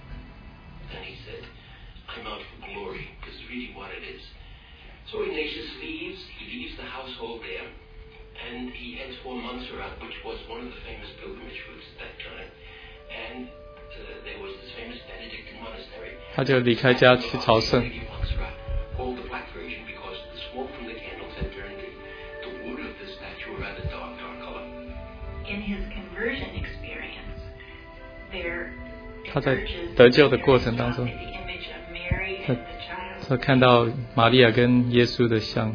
Then he said, I'm out for glory, is really what it is. So Ignatius leaves, he leaves the household there, and he heads for Montserrat, which was one of the famous pilgrimage routes at that time. And uh, there was this famous Benedictine monastery. 他就离开家去朝圣。 Montserrat, called the Black Virgin because the smoke from the candles had turned the, the wood of the statue a rather dark, dark color. In his conversion experience, there 他在 emerges 得救的过程当中， the image of Mary 他 and the child. 他看到玛利亚跟耶稣的像，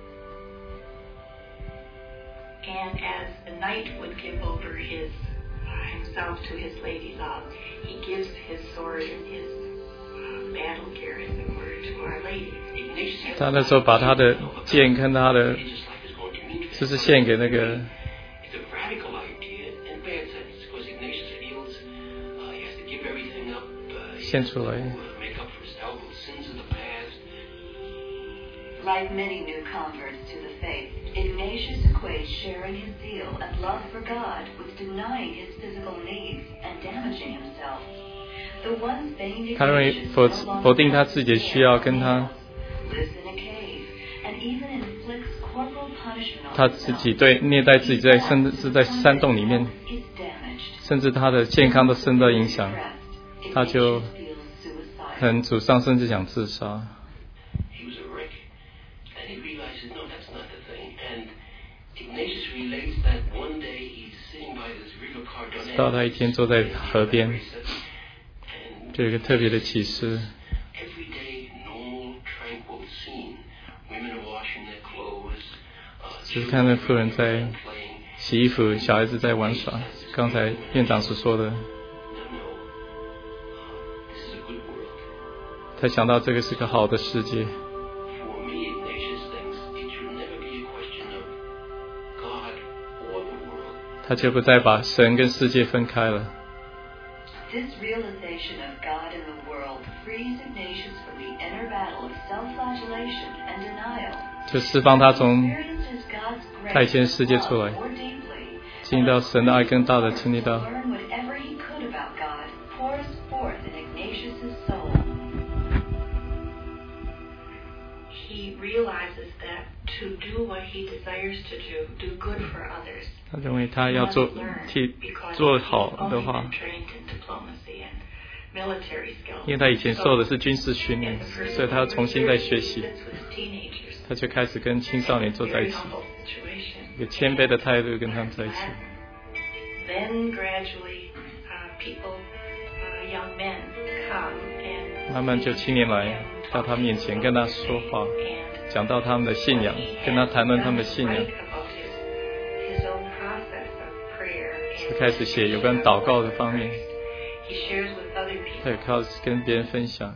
And as the knight would give over his uh, himself to his lady love, he gives his sword and his uh, battle gear, as it were, to Our Lady. Ignatius had 他那时候把他的剑跟他的 religious life is going to meet 就是献给那个 It's a radical idea in bad sense, because Ignatius feels uh, he has to give everything up, uh, he 献 has 出 to 来。 uh, make up for his terrible sins of the past. Like many new converts to the faith, Ignatius equates sharing his zeal and love for God with denying his physical needs and damaging himself. The once vain 他认为 Ignatius 否 no longer 否定他自己的需要，跟他 lives in a cave and even inflicts corporal punishment on 他自己对虐待自己在甚至是在山洞里面， is damaged. 甚至他的健康都受到影响， Depressed, 他就 Ignatius feels suicidal. 很沮丧，甚至想自杀。 He was a wreck, and he realizes, no, that's not the thing. And Ignatius relates that one day he's sitting by this river 直到他一天坐在河边， Cardone, 就有一个特别的启示。 everyday, normal, tranquil scene. Women are washing their clothes, uh, 只是看到妇人在 playing. 洗衣服，小孩子在玩耍。刚才院长所说的， No, no, uh, this is a good world. 他想到这个是个好的世界。 For me, Ignatius thinks it should never be a question of God or the world. 他就不再把神跟世界分开了。 This realization of God in the world frees Ignatius from the inner battle of self-flagellation and denial. 就释放他从 Experiences God's 太 grace 监世界 and 出 love 来， more deeply. 经历到神的爱更大的经历 To 到， learn whatever he could about God pours forth in Ignatius' soul. He realizes that to do what he desires to do, do good for others, 他认为他 he 要 must 做 learn 替 because 做 he's 好 only 的话 been，trained in diplomacy and military skills. 因为他以前受的是军事训 So, 练， as a person 所以他要 over 重新再学 thirty 习。 sits with teenagers, 他就开始跟青少年坐在一 very 起， humble situation. 一个谦卑的态度跟他们在一起。 Then gradually, uh, people, uh, young men come and 慢慢就青年来到他面前，跟他说话，讲到他们的信仰，跟他谈论他们的信仰，就开始写有关祷告的方面，他也开始跟别人分享。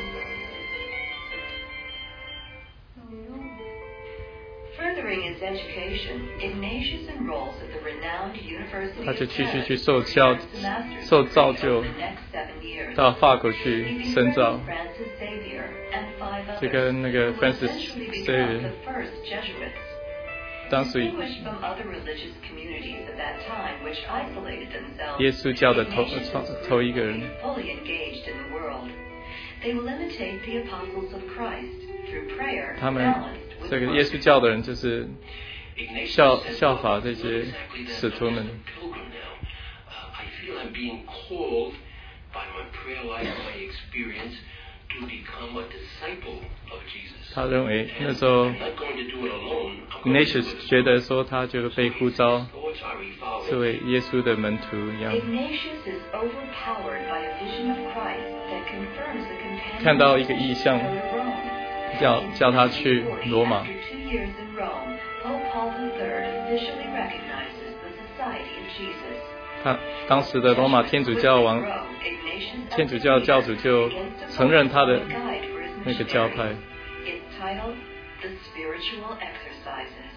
Furthering his education education, Ignatius enrolls at the renowned University 他就 of 继续 Paris 去受 for 教 seven semesters 受造就 over the next seven years. 到法国去 He 深造 befriended Francis Xavier and five 这 others 跟那个 who Francis eventually become Xavier the first Jesuits. 当时 Distinguished from other religious communities at that time, which isolated themselves, 耶稣教的头 Ignatius 头 was 头一个人 fully engaged in the world. They will imitate the apostles of Christ through prayer 他们 balanced with 这个 work. 耶稣教的人就是效效法这些使徒们。 I feel I'm being called by my prayer life, my experience, to become a disciple of Jesus. 他认为那时候 I'm not going to do it alone. I'm going to do Ignatius it 觉得说他就被呼召 Thoughts are evolving. 作为耶稣的门徒一样， Ignatius is overpowered by a vision of Christ that confirms the companion 看到一个意象 of Rome. 叫叫他去罗马。 After two years in Rome, Pope Paul the Third officially recognizes the Society of Jesus. 他当时的罗马天主教王，天主教教主就承认他的那个教派。 It's titled The Spiritual Exercises.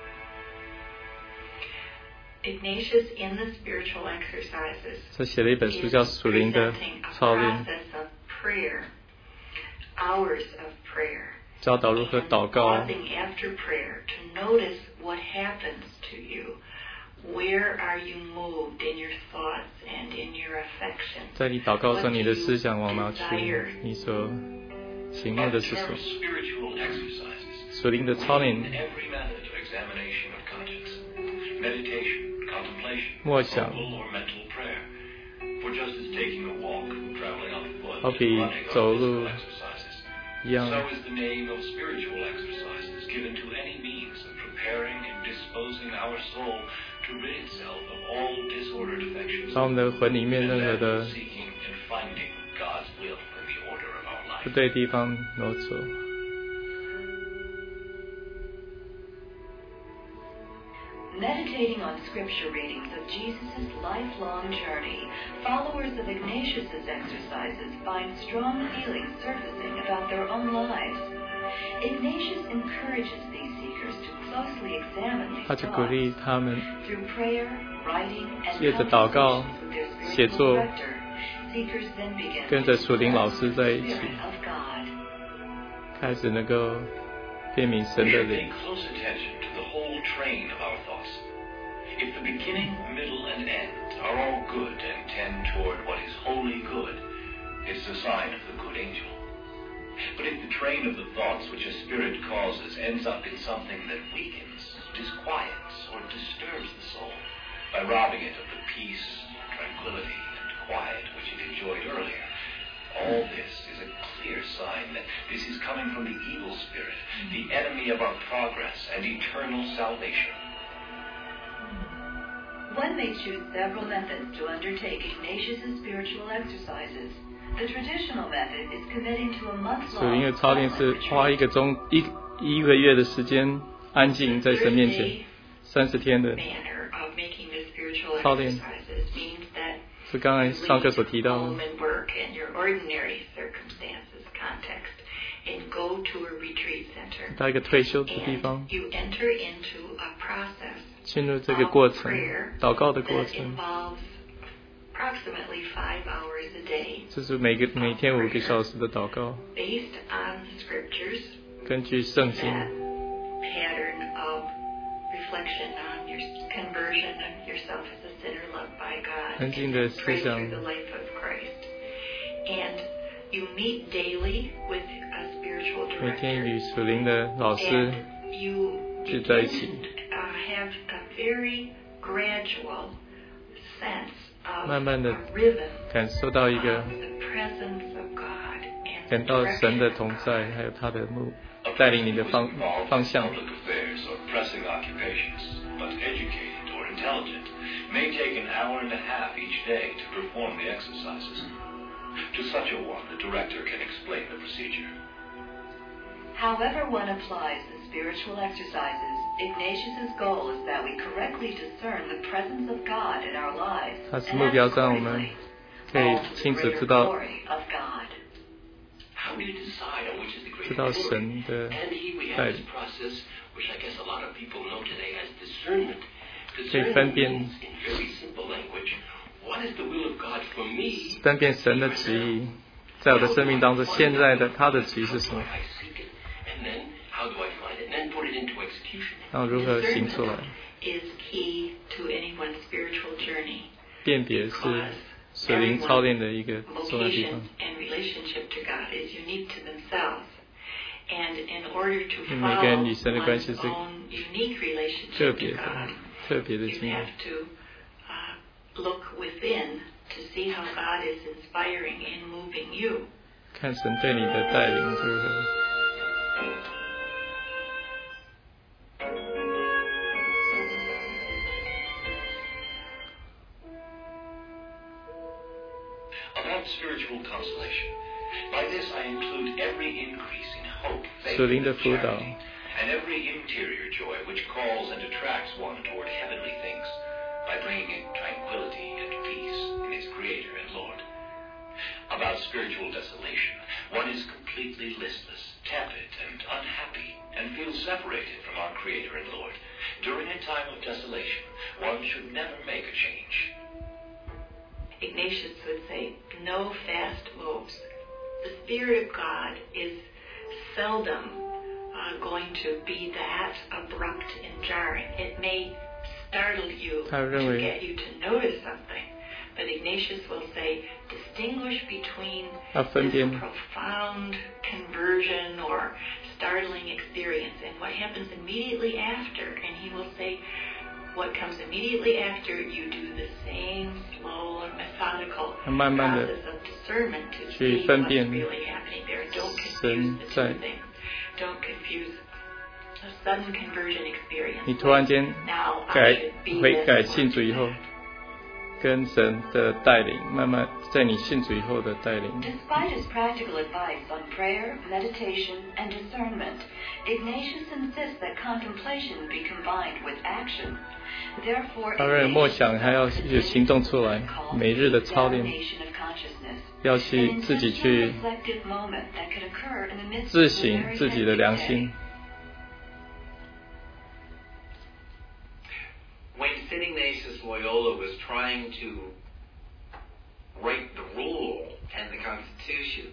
Ignatius in the Spiritual Exercises 他写了一本书叫《属灵的 presenting a 操练》， process of prayer, hours of prayer, 教导如何祷告， pausing after prayer to notice what happens to you. Where are you moved in your thoughts and in your affections? 在你祷告中，你的思想往哪去？你所醒悟的是什么？ Spiritual exercises. 属灵的操练， Every method of examination of conscience, meditation, contemplation, 默想， vocal or mental prayer. For just as taking a walk, traveling on foot, 好 and 比 running 走 are 路 physical exercises, 一样。 so is the name of spiritual exercises given to any means of preparing and disposing our soul to rid itself of all disordered affections, 把我们的魂里面 and 任何 then 的 seeking and finding God's will in the order of our 不 life. 对的地方挪走。 Meditating on scripture readings of Jesus' lifelong journey, followers of Ignatius's exercises find strong feelings surfacing about their own lives. Ignatius encourages these seekers to closely examine 他 these 就鼓励 thoughts. 他们 Through prayer, writing, and 借着祷告 conversations with their 写 spiritual 作 director, seekers then begin 跟 to 着属灵老 explore 师 the 在一起， Spirit of God. 开始能够辨明神 We 的 should 灵 pay。 close attention to the whole train of our thoughts. If the beginning, middle, and end are all good and tend toward what is wholly good, it's a sign of the good angel. But if the train of the thoughts which a spirit causes ends up in something that weakens, disquiets, or disturbs the soul by robbing it of the peace, tranquility, and quiet which it enjoyed earlier, all this is a clear sign that this is coming from the evil spirit, the enemy of our progress and eternal salvation. One may choose several methods to undertake Ignatius's spiritual exercises. The traditional method is committing to a 属灵 month-long 的操练是 silent 花一个钟一一个月的时间，安静在神面前，三十天的。 manner of making the spiritual 操练 exercises means that 是刚才上课所提到的 home。and work and your ordinary circumstances context and go to a retreat center 到一个退休的地方 and，you enter into a process 进入这个过 of 程， prayer 祷告的过 that 程， involves approximately five hours a day 这是每个每天五个小时的祷告， based on the scriptures 根据圣经 that pattern of reflection on your conversion of yourself as a sinner loved by God 安静的 and 思 pray 想 through the life of Christ. And you meet daily with a spiritual 每天 director 与属灵的老师 and you 聚在一 begin 起， uh, have a very gradual sense of 慢慢地 a rhythm 感受到一个 of the presence of God and 感 the 到神 direction 的 of 同 God. 在，还有他的目 A 带领你的 person 方 who is involved 方 in 向。 public affairs or pressing occupations, but educated or intelligent, may take an hour and a half each day to perform the exercises. To such a one, the director can explain the procedure. However one applies the spiritual exercises, Ignatius's goal is that we correctly discern the presence of God in our lives 他是 and 目标 act 让我们 accordingly, 可以 all to the 清楚 greater 知道 glory of God. How do you decide on which is the 知 greatest 道 glory? 神的 And here we 带 have 领 this。process which I guess a lot of people know today as discernment. 可以分 Discernment 辨 means, in very simple language, what is the will of God for me? 分辨神的旨意，在我的生命当中，现在的他的旨意是什么？ I seek it, and then how do I find it? And then put it into execution. 然后如何行出来？ is key to anyone's spiritual journey. 辨别是水灵操练的一个重要地方。 Vocation and relationship to God is unique to themselves. And in order to 每个人 follow 与神的关系 one's 是 own unique 特 relationship 别 to 的 God, 特别的 you 经验 have to uh, look within to see how God is inspiring and moving you. 看神对你的带领是如何。 About spiritual consolation. By this I include every increase in hope, faith, 属灵的 and 辅导 charity, and every interior joy which calls and attracts one toward heavenly things by bringing it tranquility and peace in its Creator and Lord. About spiritual desolation, one is completely listless, tepid, and unhappy, and feels separated from our Creator and Lord. During a time of desolation, one should never make a change. Ignatius would say, no fast moves. The Spirit of God is seldom uh, going to be that abrupt and jarring. It may startle you to get you to notice something, but Ignatius will say, distinguish between this profound conversion or startling experience and what happens immediately after. And he will say, what comes immediately after, you do the same slow and methodical process of discernment to see what's really happening there. Don't confuse the two things. Don't confuse a sudden conversion experience. 你突然间改悔改信主以后，跟神的带领，慢慢在你信主以后的带领。 Despite his practical advice on prayer, meditation, and discernment, Ignatius insists that contemplation be combined with action. Therefore, 他认为默想还要有行动出来，每日的操练，要去自己去自省自己的良心。 When Saint Ignatius Loyola was trying to write the rule and the constitutions,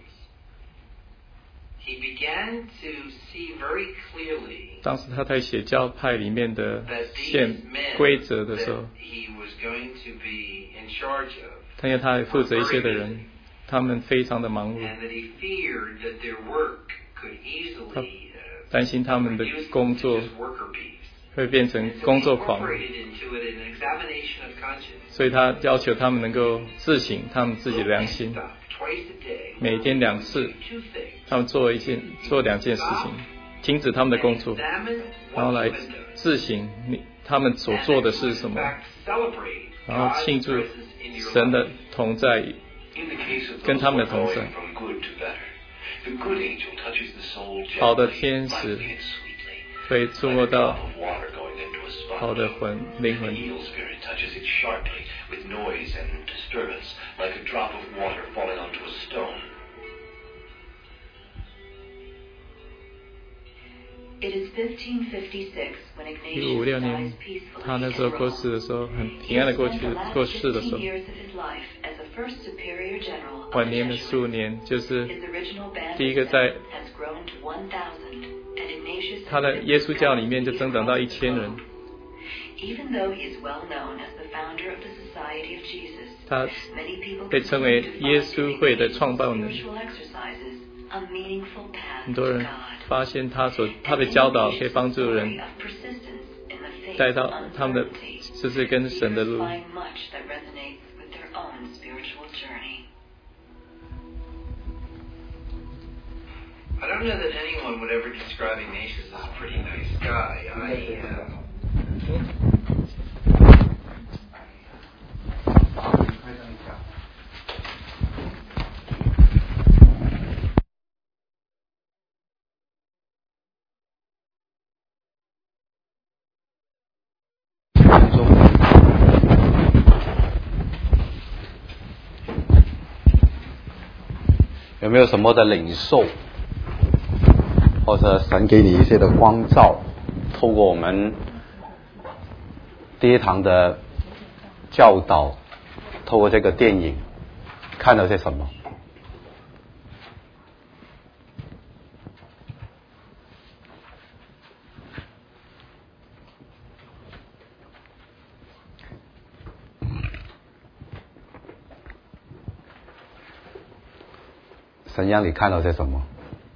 he began to see very clearly 当时他在写教派里面的宪规则的时候， he was going to be in charge of, 他因为他负责一些的人，他们非常的忙碌， and that he feared that their work could easily uh, 担心他们的 reduce 工作 to just worker bees. 会变成工作狂， Incorporated into it an examination of conscience. 所以他要求他们能够自省他们自己的良心， Twice a day, 每天两次， two things. 他们做一件做两件事情，停止他们的工作， Examine 然后 what 来 was done. 自省你他们所做的是什么， In fact, celebrate 然后 God's 庆祝 presence in your 神 life. 的同在， In the case of 跟 those 他们 who 的 are 同在。 going from good to better, the good angel touches the soul 好的 gently, 天使 lightly and sweetly, 会触 like 摸 a 到 drop of water going into a 好的 sponge. 魂灵 The 魂， evil spirit touches it sharply, with noise and disturbance, like a drop of water falling onto a stone. It is fifteen fifty-six when 一五五六 Ignatius 年 dies，peacefully 他那时候 in 过 Rome. 世的时候，很 He 平安的 spent 过 the 去 last 过世的时 fifteen 候， years of his life as the first superior general of 晚 the 年的十五 Jesuits. 年就是 His original band 第一个 of 在 seven has grown to one thousand, and Ignatius 他的 has 耶稣教里 been 面就增长到一千人， Even though he is well known as the founder of the Society of Jesus, 他 many people 被称为 continue to 耶 find 稣会的 Ignatius' 创办人。 spiritual exercises a meaningful path 很 to 多人 God. 发现他所他的教导可以帮助人 Of persistence in the face 带 of 到他们的 uncertainty. 就是跟神的 Readers 路。 find much that resonates with their own spiritual journey. I don't know that anyone would ever describe Ignatius as a pretty nice guy. I, uh, 有没有什么的领受，或者神给你一些的光照， 透过我们第一堂的教导，透过这个电影，看到些什么？神让你看到些什么？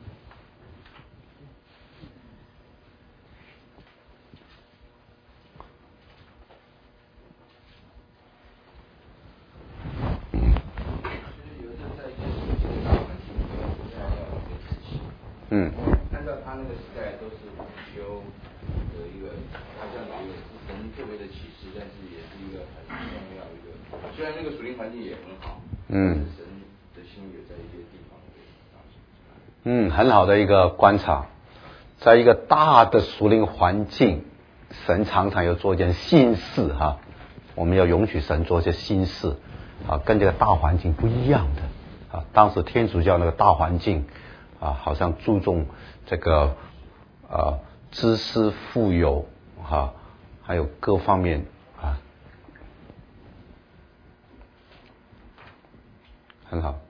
嗯。 按照他那个时代都是苦修的一个，好像有一个神特别的启示，但是也是一个很重要一个。虽然那个属灵环境也很好，嗯，神的心有在一些地方。 嗯，很好的一个观察，在一个大的属灵环境，神常常要做一件新事哈。我们要容许神做一些新事啊，跟这个大环境不一样的啊。当时天主教那个大环境啊，好像注重这个呃知识富有哈、啊，还有各方面啊，很好。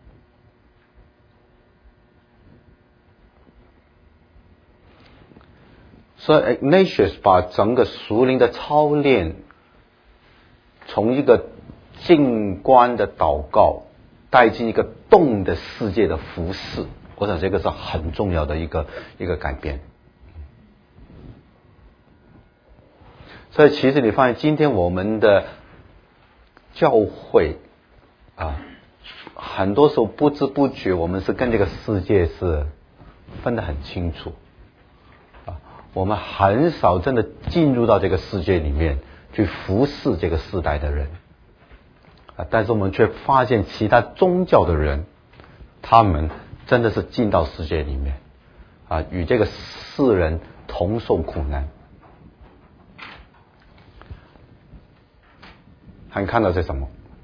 所以 Ignatius 把整个属灵的操练，从一个静观的祷告带进一个动的世界的服事，我想这个是很重要的一个一个改变。所以其实你发现今天我们的教会啊，很多时候不知不觉我们是跟这个世界是分得很清楚。我们很少真的进入到这个世界里面去服侍这个世代的人啊，但是我们却发现其他宗教的人，他们真的是进到世界里面啊，与这个世人同受苦难。还看到些什么？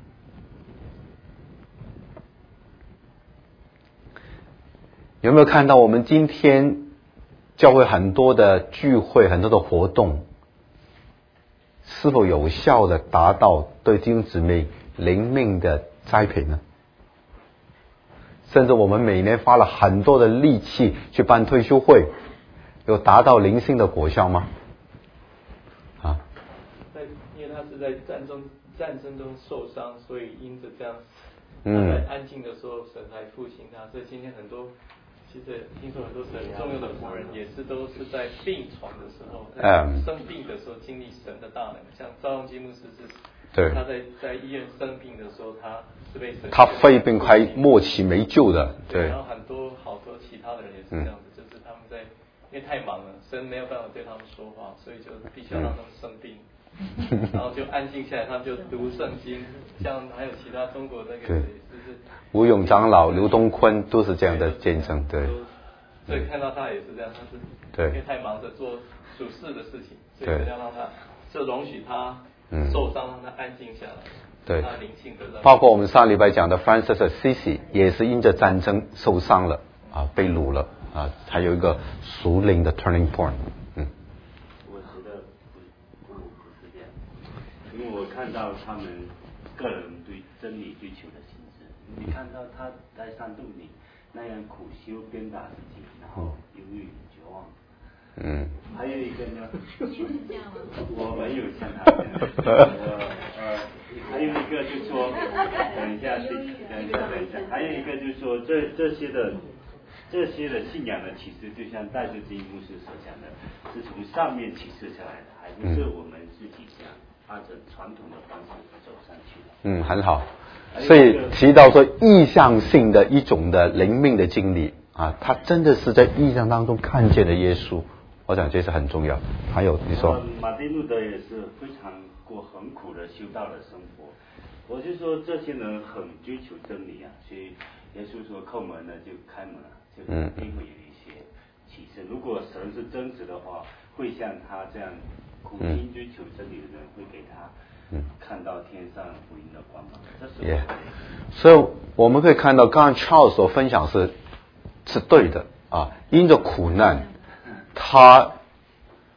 有没有看到我们今天教会很多的聚会，很多的活动，是否有效的达到对弟兄姊妹灵命的栽培呢？甚至我们每年花了很多的力气去办退休会，有达到灵性的果效吗？啊？ 在，因为他是在战争战争中受伤，所以因着这样， 嗯， 他在安静的时候，神才复兴他。所以今天很多。其实听说很多很重要的仆人也是都是在病床的时候，在生病的时候经历神的大能，像赵永基牧师是，对，他在在医院生病的时候，他是被神， 他肺病快末期没救的，对。 然后很多好多其他的人也是这样子，嗯、就是他们在因为太忙了，神没有办法对他们说话，所以就必须要让他们生病。嗯然后就安静下来，他们就读圣经，像还有其他中国那个也是吴勇长老、刘东坤都是这样的见证，对。 所以看到他也是这样，他是对，因为太忙着做属事的事情，所以要让他就容许他受伤，让他安静下来， 对， 他灵性的。 包括我们上礼拜讲的 Francis Assisi 也是因着战争受伤了啊，被掳了啊，还有一个属灵的 turning point。 因为我看到他们个人对真理追求的心智，你看到他在山洞里那样苦修鞭打自己，然后忧郁绝望。嗯。还有一个呢，我没有像他这样。我呃，还有一个就是说，等一下，等一下，等一下，还有一个就是说，这这些的这些的信仰的启示，就像戴志基牧师所讲的，是从上面启示下来的，还不是我们自己讲。按照传统的方式走上去。 嗯，很好。所以提到说意象性的一种的灵命的经历啊，他真的是在意象当中看见了耶稣，我想这是很重要。还有你说， 马丁路德也是非常过很苦的修道的生活。我就说这些人很追求真理啊，所以耶稣说叩门呢就开门了，就一定会有一些启示。如果神是真实的话，会像他这样。苦心追求真理的人会给他看到天上福音的光芒，这是 yeah. 所以我们可以看到，刚刚 Charles 所分享是是对的啊。因着苦难，他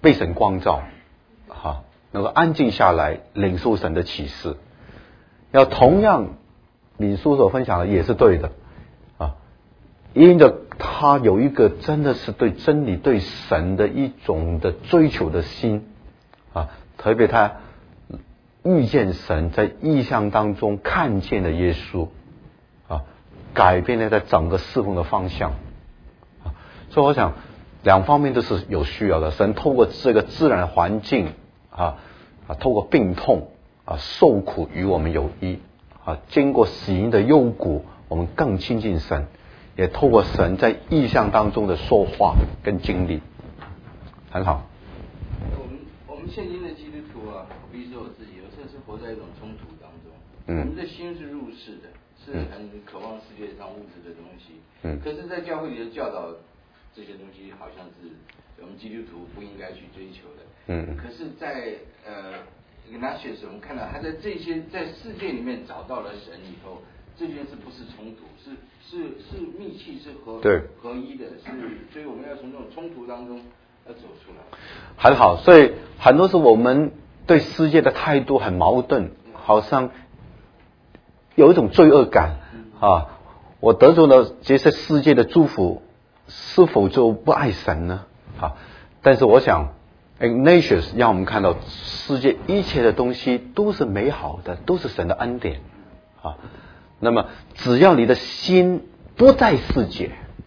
被神光照，哈，能够安静下来领受神的启示。要同样，李叔所分享的也是对的啊，因着他有一个真的是对真理、对神的一种的追求的心啊，特别他遇见神，在异象当中看见了耶稣啊，改变了他整个侍奉的方向啊，所以我想两方面都是有需要的。神透过这个自然环境啊啊，透过病痛啊受苦与我们有益啊，经过死荫的幽谷，我们更亲近神，也透过神在异象当中的说话跟经历，很好。 我们我们现今的基督徒啊，比如说我自己，有时候是活在一种冲突当中。嗯。我们的心是入世的，是很渴望世界上物质的东西。嗯。可是，在教会里的教导，这些东西好像是我们基督徒不应该去追求的。嗯。可是在，呃 Ignatius 我们看到他在这些在世界里面找到了神以后，这件事不是冲突，是是是密契，是合合一的，是，所以我们要从这种冲突当中要走出来。 很好，所以很多时候我们对世界的态度很矛盾，好像有一种罪恶感啊。我得着了这些世界的祝福，是否就不爱神呢？啊，但是我想 Ignatius 让我们看到世界一切的东西都是美好的，都是神的恩典啊。那么只要你的心不在世界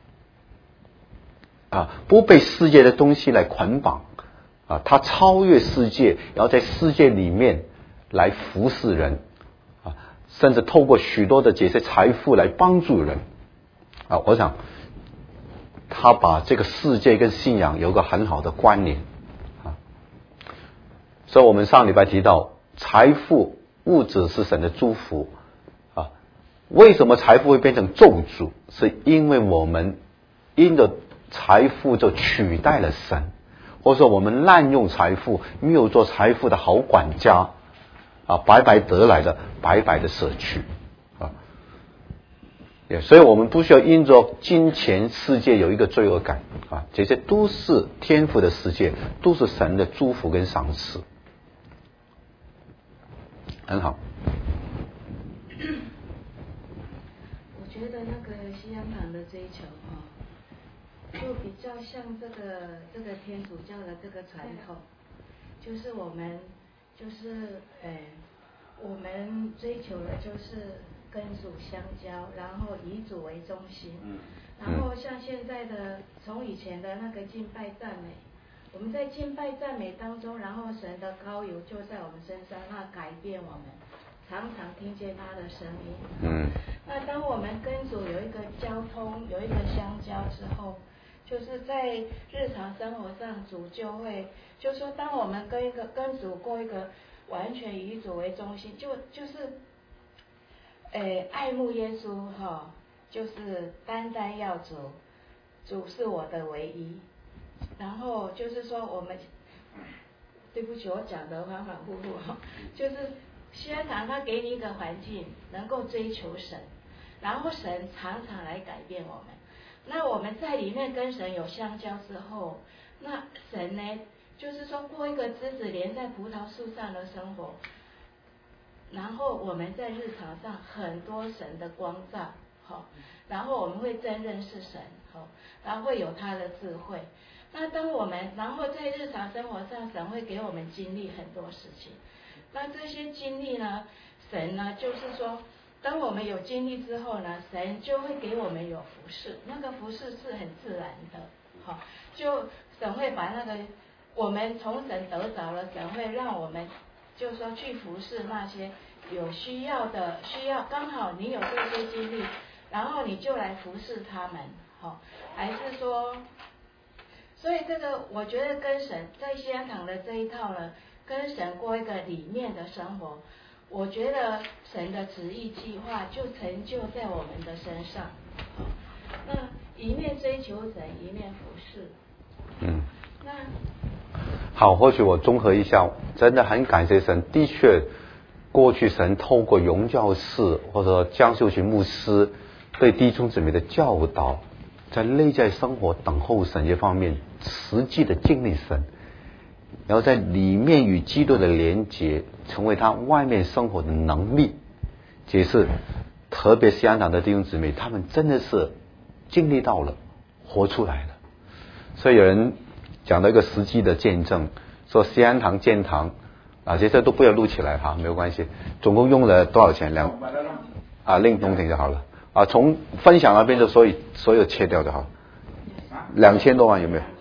啊，不被世界的东西来捆绑啊，它超越世界，然后在世界里面来服侍人啊，甚至透过许多的这些财富来帮助人啊。我想他把这个世界跟信仰有个很好的关联啊。所以我们上礼拜提到，财富物质是神的祝福啊。为什么财富会变成咒诅？是因为我们因着财富就取代了神，或者说我们滥用财富，没有做财富的好管家啊，白白得来的白白的舍去啊。也所以我们不需要因着金钱世界有一个罪恶感啊，这些都是天赋的世界，都是神的祝福跟赏赐。很好。 我觉得那个西洋堂的追求哈，就比较像这个这个天主教的这个传统，就是我们就是诶，我们追求的就是跟主相交，然后以主为中心。嗯。然后像现在的，从以前的那个敬拜赞美，我们在敬拜赞美当中，然后神的膏油就在我们身上，那改变我们，常常听见他的声音。嗯。那当我们跟主有一个交通，有一个相交之后，就是在日常生活上，主就会，就说当我们跟一个跟主过一个完全以主为中心，就就是，诶，爱慕耶稣哈、哦，就是单单要主，主是我的唯一。然后就是说我们，对不起，我讲得反反复复哈，就是西安堂他给你一个环境，能够追求神，然后神常常来改变我们。那我们在里面跟神有相交之后，那神呢，就是说过一个枝子连在葡萄树上的生活，然后我们在日常上很多神的光照，好，然后我们会真认识神，好，然后会有他的智慧。那当我们然后在日常生活上，神会给我们经历很多事情。那这些经历呢，神呢就是说，当我们有经历之后呢，神就会给我们有服事，那个服事是很自然的，好，就神会把那个我们从神得着了，神会让我们就是说去服事那些有需要的，需要刚好你有这些经历，然后你就来服事他们，好，还是说？所以这个我觉得跟神在西安堂的这一套呢，跟神过一个里面的生活，我觉得神的旨意计划就成就在我们的身上。那一面追求神，一面服侍。 嗯。 那好，或许我综合一下，真的很感谢神，的确，过去神透过荣教士或者江秀群牧师对弟兄姊妹的教导，在内在生活等候神这方面实际的经历神， 然后在里面与基督的连结，成为他外面生活的能力。解释，特别西安堂的弟兄姊妹，他们真的是经历到了，活出来了。所以有人讲到一个实际的见证，说西安堂建堂啊，这些都不要录起来哈，没有关系。总共用了多少钱？两啊，另弄停就好了啊。从分享那边的所有所有切掉就好，两千多万有没有？